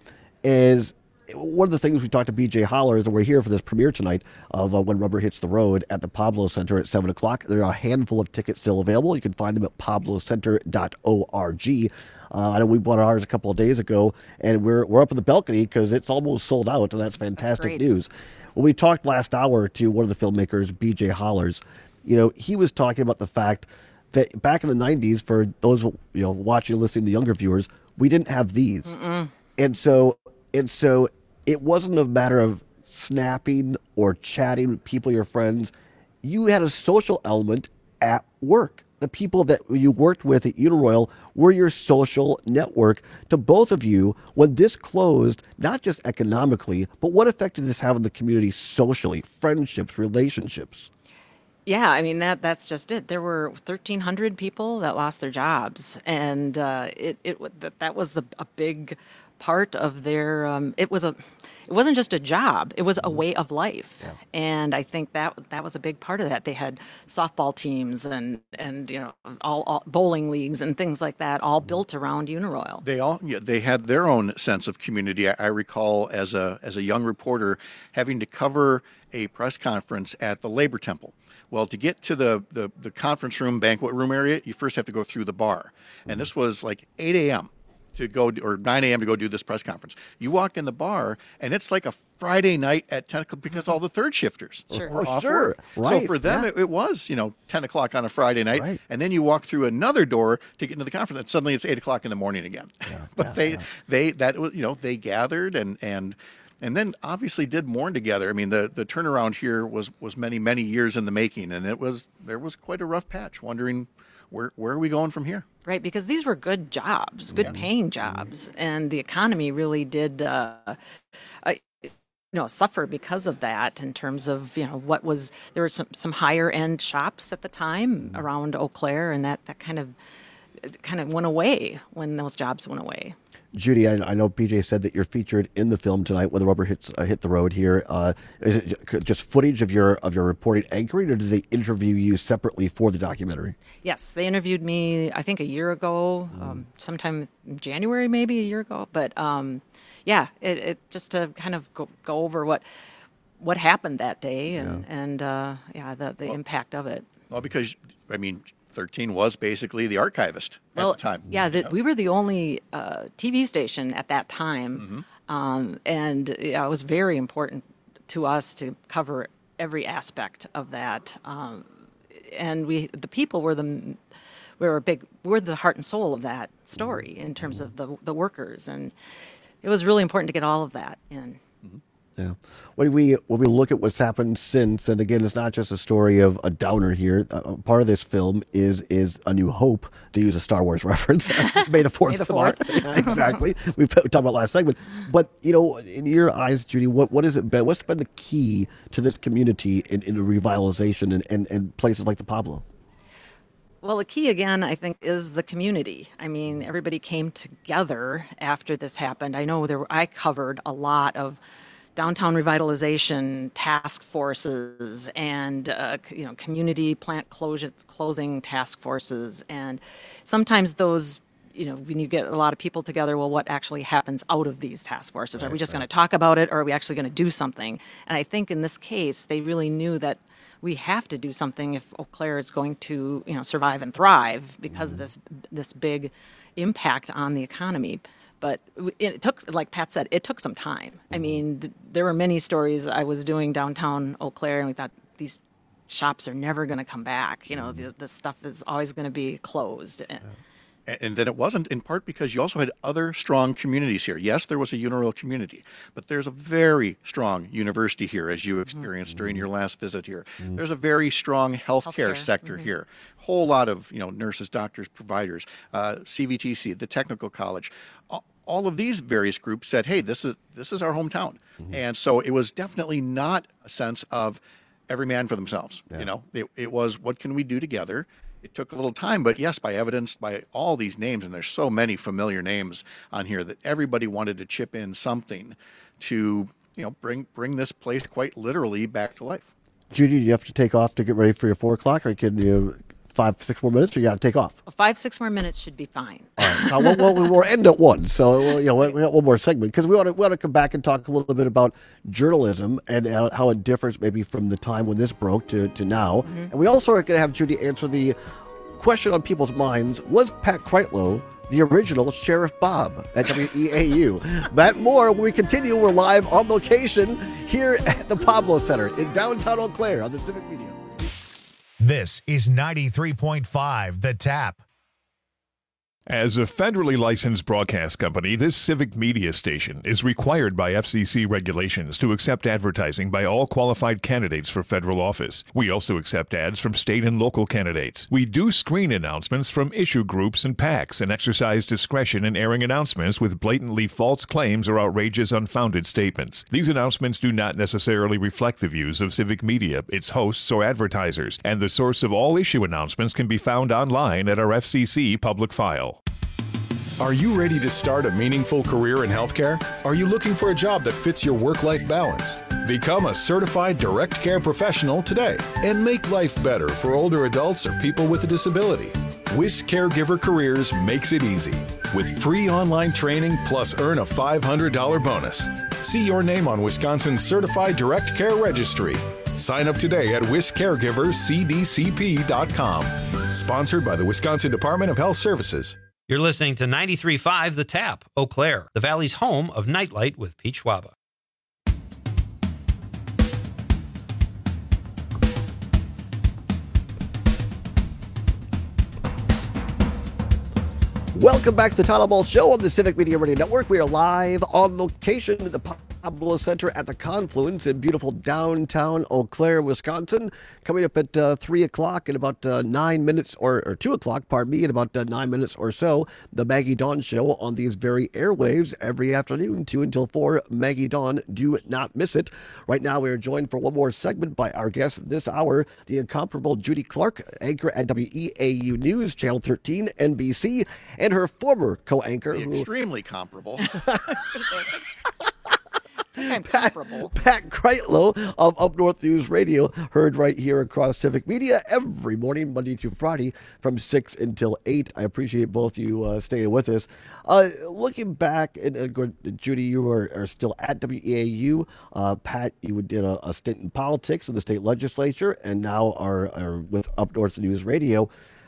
S20: is one of the things we talked to B J Hollers, and we're here for this premiere tonight of uh, When Rubber Hits the Road at the Pablo Center at seven o'clock. There are a handful of tickets still available. You can find them at pablo center dot org. Uh, I know we bought ours a couple of days ago, and we're we're up in the balcony because it's almost sold out, and that's fantastic
S11: That's
S20: news. When we talked last hour to one of the filmmakers, B J Hollers, you know, he was talking about the fact that back in the nineties, for those you know watching and listening to younger viewers, we didn't have these,
S11: Mm-mm.
S20: and so and so. It wasn't a matter of snapping or chatting with people, your friends. You had a social element at work. The people that you worked with at Uniroyal were your social network. To both of you, when this closed, not just economically, but what effect did this have on the community socially, friendships, relationships?
S11: Yeah, I mean that that's just it. There were thirteen hundred people that lost their jobs, and uh, it it wa- that that was the a big part of their. Um, it was a. It wasn't just a job; it was a way of life, and I think that that was a big part of that. They had softball teams and and you know all, all bowling leagues and things like that, all built around Uniroyal.
S4: They all yeah, they had their own sense of community. I, I recall as a as a young reporter having to cover a press conference at the Labor Temple. Well, to get to the, the, the conference room, banquet room area, you first have to go through the bar. And this was like eight a.m. to go, or nine a.m. to go do this press conference. You walk in the bar, and it's like a Friday night at ten o'clock because all the third shifters
S20: Sure.
S4: were
S20: Oh,
S4: off
S20: sure.
S4: work. So
S20: Right,
S4: for them,
S20: yeah.
S4: it, it was, you know, ten o'clock on a Friday night. And then you walk through another door to get into the conference, and suddenly it's eight o'clock in the morning again. but they, they, that was, you know, they gathered and, and, and then obviously did mourn together. I mean, the, the turnaround here was, was many, many years in the making, and it was, there was quite a rough patch, wondering where, where are we going from here?
S11: Right, because these were good jobs, good paying jobs, and the economy really did, uh, uh, you know, suffer because of that. In terms of you know what was there were some some higher end shops at the time around Eau Claire, and that that kind of kind of went away when those jobs went away.
S20: Judy, I, I know P J said that you're featured in the film tonight when the rubber hits uh, hit the road here. Uh, is it ju- just footage of your of your reporting anchoring, or did they interview you separately for the documentary?
S11: Yes, they interviewed me, I think, a year ago, um, sometime in January, maybe a year ago. But um, yeah, it, it just to kind of go, go over what what happened that day and and uh, yeah, the the impact of it.
S4: Well, because, I mean, thirteen was basically the archivist
S11: Well,
S4: at the time.
S11: yeah, the, we were the only uh, T V station at that time, um, and yeah, it was very important to us to cover every aspect of that. Um, and we, the people, were the we were a big, we're the heart and soul of that story in terms of the the workers, and it was really important to get all of that in.
S20: Yeah. When we when we look at what's happened since, and again, it's not just a story of a downer here. Uh, part of this film is is A New Hope, to use a Star Wars reference. May the Fourth.
S11: May the
S20: tomorrow.
S11: fourth.
S20: Yeah, exactly. We've talked about last segment, but you know, in your eyes, Judy, what what has it been? What's been the key to this community in, in the revitalization and, and, and places like the Pablo?
S11: Well, the key again, I think, is the community. I mean, everybody came together after this happened. I know there were, I covered a lot of downtown revitalization task forces and uh, c- you know community plant closure, closing task forces, and sometimes those, you know, when you get a lot of people together, well, what actually happens out of these task forces? Are we just going to talk about it, or are we actually going to do something? And I think in this case, they really knew that we have to do something if Eau Claire is going to, you know, survive and thrive because of this this big impact on the economy. But w- it took, like Pat said, it took some time. I mean, th- there were many stories I was doing downtown Eau Claire, and we thought these shops are never going to come back. You know, the, the stuff is always going to be closed. And,
S4: And, and then it wasn't, in part because you also had other strong communities here. Yes, there was a Uniroyal community, but there's a very strong university here, as you experienced during your last visit here. There's a very strong healthcare,
S11: Healthcare,
S4: sector
S11: mhm.
S4: here. Whole lot of, you know, nurses, doctors, providers, uh, C V T C, the technical college. All, all of these various groups said, hey, this is this is our hometown. And so it was definitely not a sense of every man for themselves. You know, it, it was, what can we do together? it took a little time, but yes, by evidenced by all these names, and there's so many familiar names on here that everybody wanted to chip in something to, you know, bring bring this place quite literally back to life.
S20: Judy, do you have to take off to get ready for your four o'clock, or can you five, six more minutes, or you got to take off?
S11: Five, six more minutes should be fine.
S20: All right. Uh, well, well, we will end at one, so you know we got one more segment because we want to we want to come back and talk a little bit about journalism and uh, how it differs maybe from the time when this broke to to now.
S11: Mm-hmm.
S20: And we also are going to have Judy answer the question on people's minds: was Pat Kreitlow the original Sheriff Bob at W E A U? That more when we continue. We're live on location here at the Pablo Center in downtown Eau Claire on the Civic Media.
S2: This is ninety-three point five The Tap.
S1: As a federally licensed broadcast company, this civic media station is required by F C C regulations to accept advertising by all qualified candidates for federal office. We also accept ads from state and local candidates. We do screen announcements from issue groups and PACs and exercise discretion in airing announcements with blatantly false claims or outrageous, unfounded statements. These announcements do not necessarily reflect the views of civic media, its hosts, or advertisers, and the source of all issue announcements can be found online at our F C C public file.
S12: Are you ready to start a meaningful career in healthcare? Are you looking for a job that fits your work-life balance? Become a certified direct care professional today and make life better for older adults or people with a disability. WIS Caregiver Careers makes it easy with free online training plus earn a five hundred dollars bonus. See your name on Wisconsin's Certified Direct Care Registry. Sign up today at wis caregivers c d c p dot com. Sponsored by the Wisconsin Department of Health Services.
S23: You're listening to ninety-three point five The Tap, Eau Claire, the Valley's home of Nightlight with Pete Schwaba.
S20: Welcome back to the Tyler Ball Show on the Civic Media Radio Network. We are live on location at the Pablo Center at the Confluence in beautiful downtown Eau Claire, Wisconsin. Coming up at uh, three o'clock in about uh, nine minutes, or, or two o'clock, pardon me, in about uh, nine minutes or so, the Maggie Dawn Show on these very airwaves every afternoon, two until four. Maggie Dawn, do not miss it. Right now, we are joined for one more segment by our guest this hour, the incomparable Judy Clark, anchor at W E A U News, Channel thirteen, N B C, and her former co-anchor.
S4: The
S20: who,
S4: extremely comparable.
S20: Pat, Pat Kreitlow of Up North News Radio, heard right here across Civic Media every morning, Monday through Friday, from six until eight. I appreciate both you uh, staying with us. Uh, looking back, and uh, Judy, you are, are still at W E A U. Uh, Pat, you did a, a stint in politics in the state legislature, and now are, are with Up North News Radio.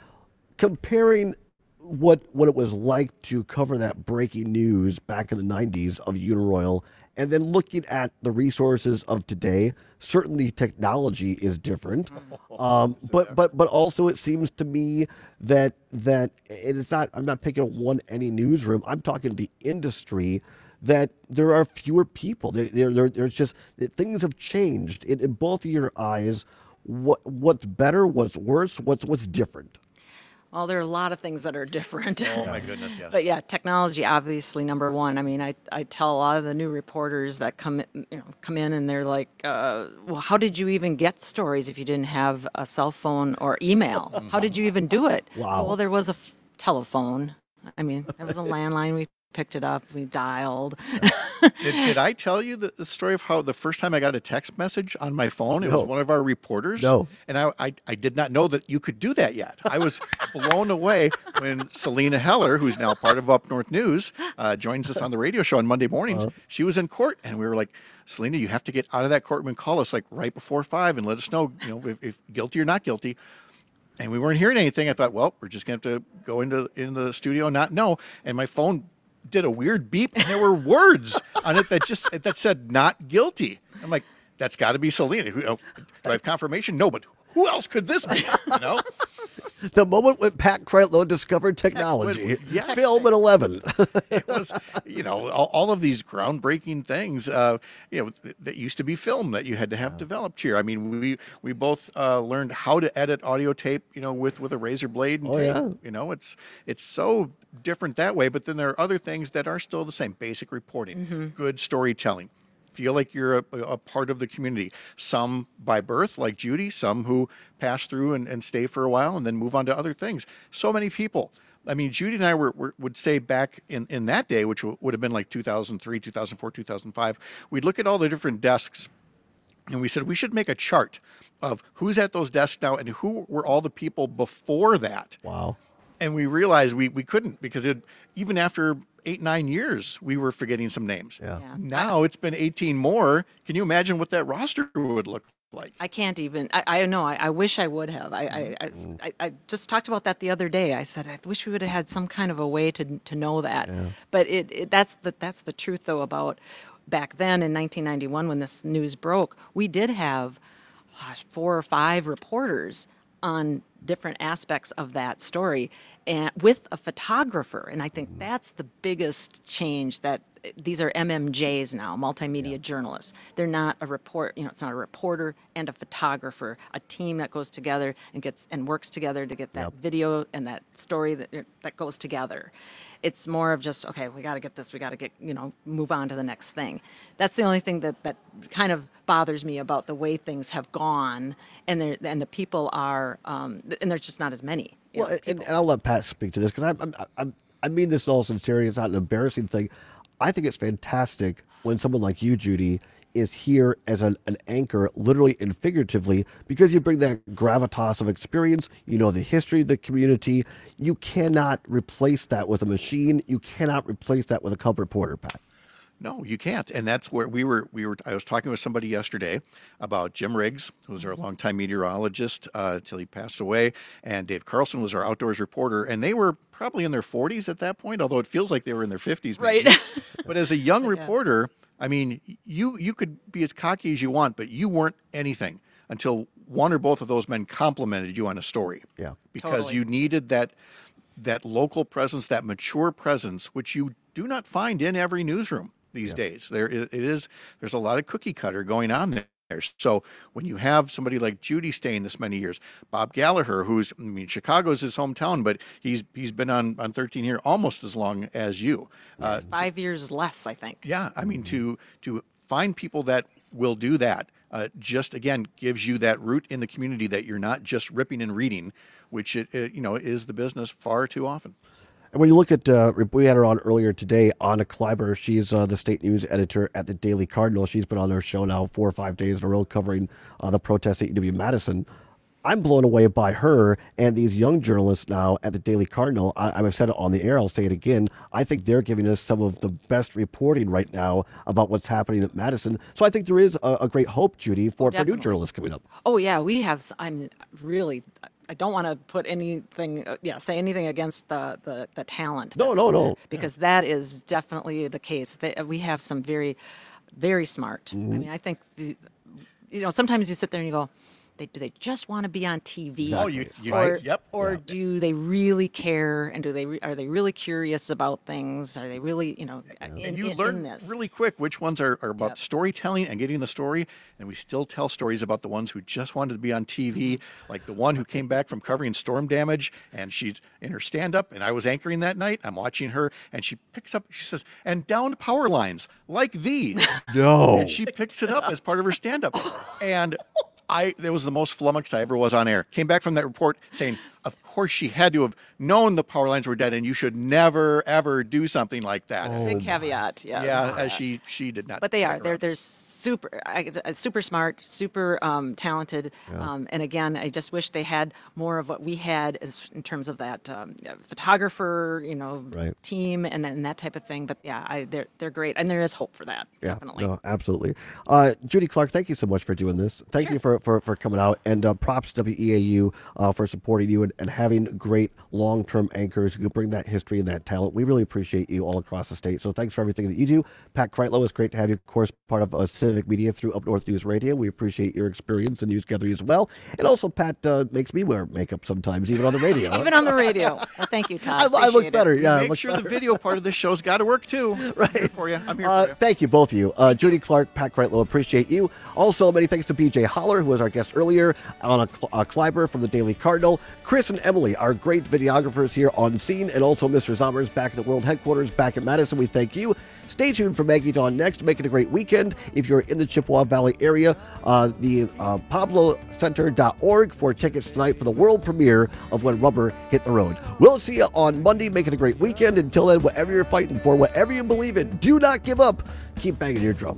S20: Comparing what what it was like to cover that breaking news back in the nineties of Uniroyal, and then looking at the resources of today, certainly technology is different, um, but but but also it seems to me that that it's not. I'm not picking on one any newsroom. I'm talking the industry. That there are fewer people. There, there, there's just things have changed in, in both of your eyes. What what's better? What's worse? What's what's different?
S11: Well, there are a lot of things that are different.
S4: Oh, my goodness, yes.
S11: But yeah, technology, obviously, number one. I mean, I, I tell a lot of the new reporters that come in, you know, come in and they're like, uh, well, how did you even get stories if you didn't have a cell phone or email? How did you even do it?
S20: Wow.
S11: Well, there was a f- telephone. I mean, there was a landline. We picked it up. We dialed.
S4: Did, did I tell you the, the story of how the first time I got a text message on my phone, it
S20: No.
S4: was one of our reporters?
S20: No.
S4: And I, I, I did not know that you could do that yet. I was blown away when Selena Heller, who's now part of Up North News, uh, joins us on the radio show on Monday mornings.
S20: Uh-huh.
S4: She was in court, and we were like, Selena, you have to get out of that courtroom and call us like right before five and let us know, you know, if, if guilty or not guilty. And we weren't hearing anything. I thought, well, we're just going to have to go into in the studio and not know. And my phone did a weird beep, and there were words on it that just that said "not guilty." I'm like, that's got to be Selena. Who, oh, do I have confirmation? No, but who else could this be? You know,
S20: The moment when Pat Kreitlow discovered technology,
S4: Yes.
S20: film at eleven.
S4: It was, you know, all, all of these groundbreaking things, uh, you know, th- that used to be film that you had to have developed here. I mean, we we both uh, learned how to edit audio tape, you know, with, with a razor blade and
S20: Oh,
S4: tape.
S20: yeah.
S4: You know, it's it's so different that way. But then there are other things that are still the same: basic reporting,
S11: Mhm.
S4: good storytelling. feel like you're a, a part of the community. Some by birth, like Judy, some who pass through and, and stay for a while and then move on to other things. So many people. I mean, Judy and I were, were would say back in, in that day, which w- would have been like two thousand three, two thousand four, two thousand five, we'd look at all the different desks and we said we should make a chart of who's at those desks now and who were all the people before that.
S20: Wow.
S4: And we realized we, we couldn't because it, even after eight, nine years, we were forgetting some names.
S20: Yeah.
S11: Yeah.
S4: Now it's been eighteen more. Can you imagine what that roster would look like?
S11: I can't even. I, I know. I, I wish I would have. I, I, I, I, I just talked about that the other day. I said I wish we would have had some kind of a way to to know that.
S20: Yeah.
S11: But it, it that's the that's the truth though about back then in nineteen ninety-one when this news broke. We did have gosh, four or five reporters on different aspects of that story, and with a photographer. And I think that's the biggest change that. These are M M Js now, multimedia journalists. They're not a report, you know, it's not a reporter and a photographer, a team that goes together and gets and works together to get that
S20: Yep.
S11: video and that story that that goes together. It's more of just, okay, we got to get this, we got to get, you know, move on to the next thing. That's the only thing that, that kind of bothers me about the way things have gone, and there and the people are, um, and there's just not as many. you
S20: Well,
S11: know,
S20: and, and I'll let Pat speak to this because I'm, I'm, I'm, I mean this in all sincerity. It's not an embarrassing thing. I think it's fantastic when someone like you, Judy, is here as an, an anchor, literally and figuratively, because you bring that gravitas of experience. You know the history of the community. You cannot replace that with a machine. You cannot replace that with a cub reporter, Pat.
S4: No, you can't. And that's where we were, we were, I was talking with somebody yesterday about Jim Riggs, who was our longtime meteorologist uh, till he passed away. And Dave Carlson was our outdoors reporter. And they were probably in their forties at that point, although it feels like they were in their fifties. Maybe.
S11: Right.
S4: But as a young reporter, I mean, you, you could be as cocky as you want, but you weren't anything until one or both of those men complimented you on a story.
S20: Yeah.
S4: Because
S11: Totally.
S4: you needed that, that local presence, that mature presence, which you do not find in every newsroom these
S20: Yeah.
S4: days. There it is. There's a lot of cookie cutter going on there. So when you have somebody like Judy staying this many years, Bob Gallagher, who's, I mean, Chicago's his hometown, but he's he's been on, on thirteen here almost as long as you. Uh,
S11: five years less, I think.
S4: yeah, I mean, to to find people that will do that uh, just, again, gives you that root in the community that you're not just ripping and reading, which, it, it, you know, is the business far too often.
S20: And when you look at, uh, we had her on earlier today, Anna Kleiber. She's uh, the state news editor at the Daily Cardinal. She's been on our show now four or five days in a row covering uh, the protests at U W-Madison. I'm blown away by her and these young journalists now at the Daily Cardinal. I, I've said it on the air. I'll say it again. I think they're giving us some of the best reporting right now about what's happening at Madison. So I think there is a, a great hope, Judy, for, for new
S11: Definitely.
S20: journalists coming up.
S11: Oh yeah, we have. s- I'm really. I don't want to put anything. uh, Yeah, say anything against the the, the talent.
S20: No,
S11: that's
S20: no,
S11: there,
S20: no.
S11: Because that is definitely the case. They, we have some very, very smart.
S20: Mm-hmm.
S11: I mean, I think the, you know, sometimes you sit there and you go, They, do they just want to be on T V?
S4: Oh, you- you-
S11: or,
S4: right, yep.
S11: Or
S4: Yeah.
S11: do they really care? And do they re- are they really curious about things? Are they really, you know, in,
S4: And you
S11: in,
S4: learn
S11: in this?
S4: really quick which ones are, are about storytelling and getting the story. And we still tell stories about the ones who just wanted to be on T V, like the one who came back from covering storm damage. And she's in her stand up, and I was anchoring that night. I'm watching her, and she picks up, she says, and downed power lines like these.
S20: No.
S4: And she picks it up as part of her stand up. And I, that was the most flummoxed I ever was on air. Came back from that report saying, of course she had to have known the power lines were dead, and you should never, ever do something like that.
S11: Big caveat, yes.
S4: Yeah, as she she did not.
S11: But they
S4: stick
S11: are. They're
S4: around.
S11: they're super I- uh, super smart, super um, talented. Um, and again, I just wish they had more of what we had as in terms of that um, uh, photographer, you know,
S20: Right.
S11: team and, and that type of thing. But yeah, I, they're they're great, and there is hope for that.
S20: Yeah,
S11: Definitely.
S20: no, absolutely. Uh, Judy Clark, thank you so much for doing this. Thank you for, for, for coming out, and uh, props to W E A U uh, for supporting you and, and having great long-term anchors who can bring that history and that talent. We really appreciate you all across the state. So thanks for everything that you do. Pat Kreitlow, it's great to have you, of course, part of uh, Civic Media through Up North News Radio. We appreciate your experience in news gathering as well. And also, Pat uh, makes me wear makeup sometimes, even on the radio.
S11: Even on the radio. Well, thank you,
S20: I,
S11: Todd.
S20: I look
S11: Appreciate it.
S20: better. Yeah, I
S4: Make
S20: look
S4: sure
S20: better.
S4: the video part of this show's got to work too. Right. I'm here for you. I'm here
S20: Uh,
S4: for you.
S20: thank you, both of you. Uh, Judy Clark, Pat Kreitlow, appreciate you. Also, many thanks to B J Holler, who was our guest earlier, Anna Cl- uh, Kleiber from the Daily Cardinal, Chris Chris and Emily, our great videographers here on scene, and also Mister Zommers back at the World Headquarters back at Madison. We thank you. Stay tuned for Maggie Dawn next. Make it a great weekend. If you're in the Chippewa Valley area, uh, the uh, Pablo Center dot org for tickets tonight for the world premiere of When Rubber Hit the Road. We'll see you on Monday. Make it a great weekend. Until then, whatever you're fighting for, whatever you believe in, do not give up. Keep banging your drum.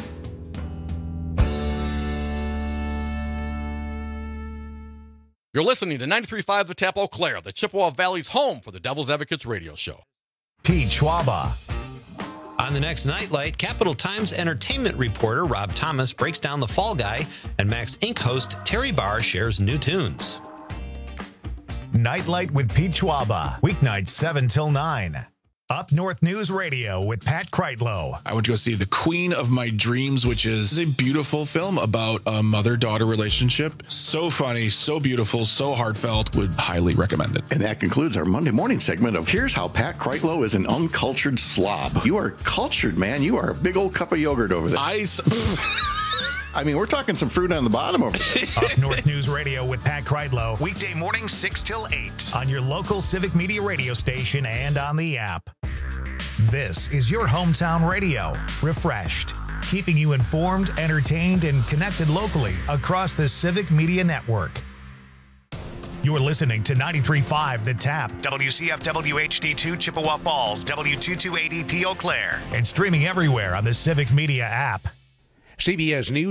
S16: You're listening to ninety-three point five The Tap Eau Claire, the Chippewa Valley's home for the Devil's Advocates radio show.
S2: Pete Schwaba.
S23: On the next Nightlight, Capital Times entertainment reporter Rob Thomas breaks down The Fall Guy, and Max Incorporated host Terry Barr shares new tunes.
S2: Nightlight with Pete Schwaba. Weeknights seven till nine. Up North News Radio with Pat Kreitlow.
S14: I went to go see The Queen of My Dreams, which is a beautiful film about a mother-daughter relationship. So funny, so beautiful, so heartfelt. Would highly recommend it.
S15: And that concludes our Monday morning segment of Here's How Pat Kreitlow is an Uncultured Slob. You are cultured, man. You are a big old cup of yogurt over there.
S14: I...
S15: I mean, we're talking some fruit on the bottom over there.
S2: Up North News Radio with Pat Kreitlow. Weekday morning six till eight on your local Civic Media radio station and on the app. This is your hometown radio. Refreshed. Keeping you informed, entertained, and connected locally across the Civic Media Network. You're listening to ninety-three point five The Tap, W C F W H D two Chippewa Falls, W two two eighty P Eau Claire, and streaming everywhere on the Civic Media app.
S17: C B S News.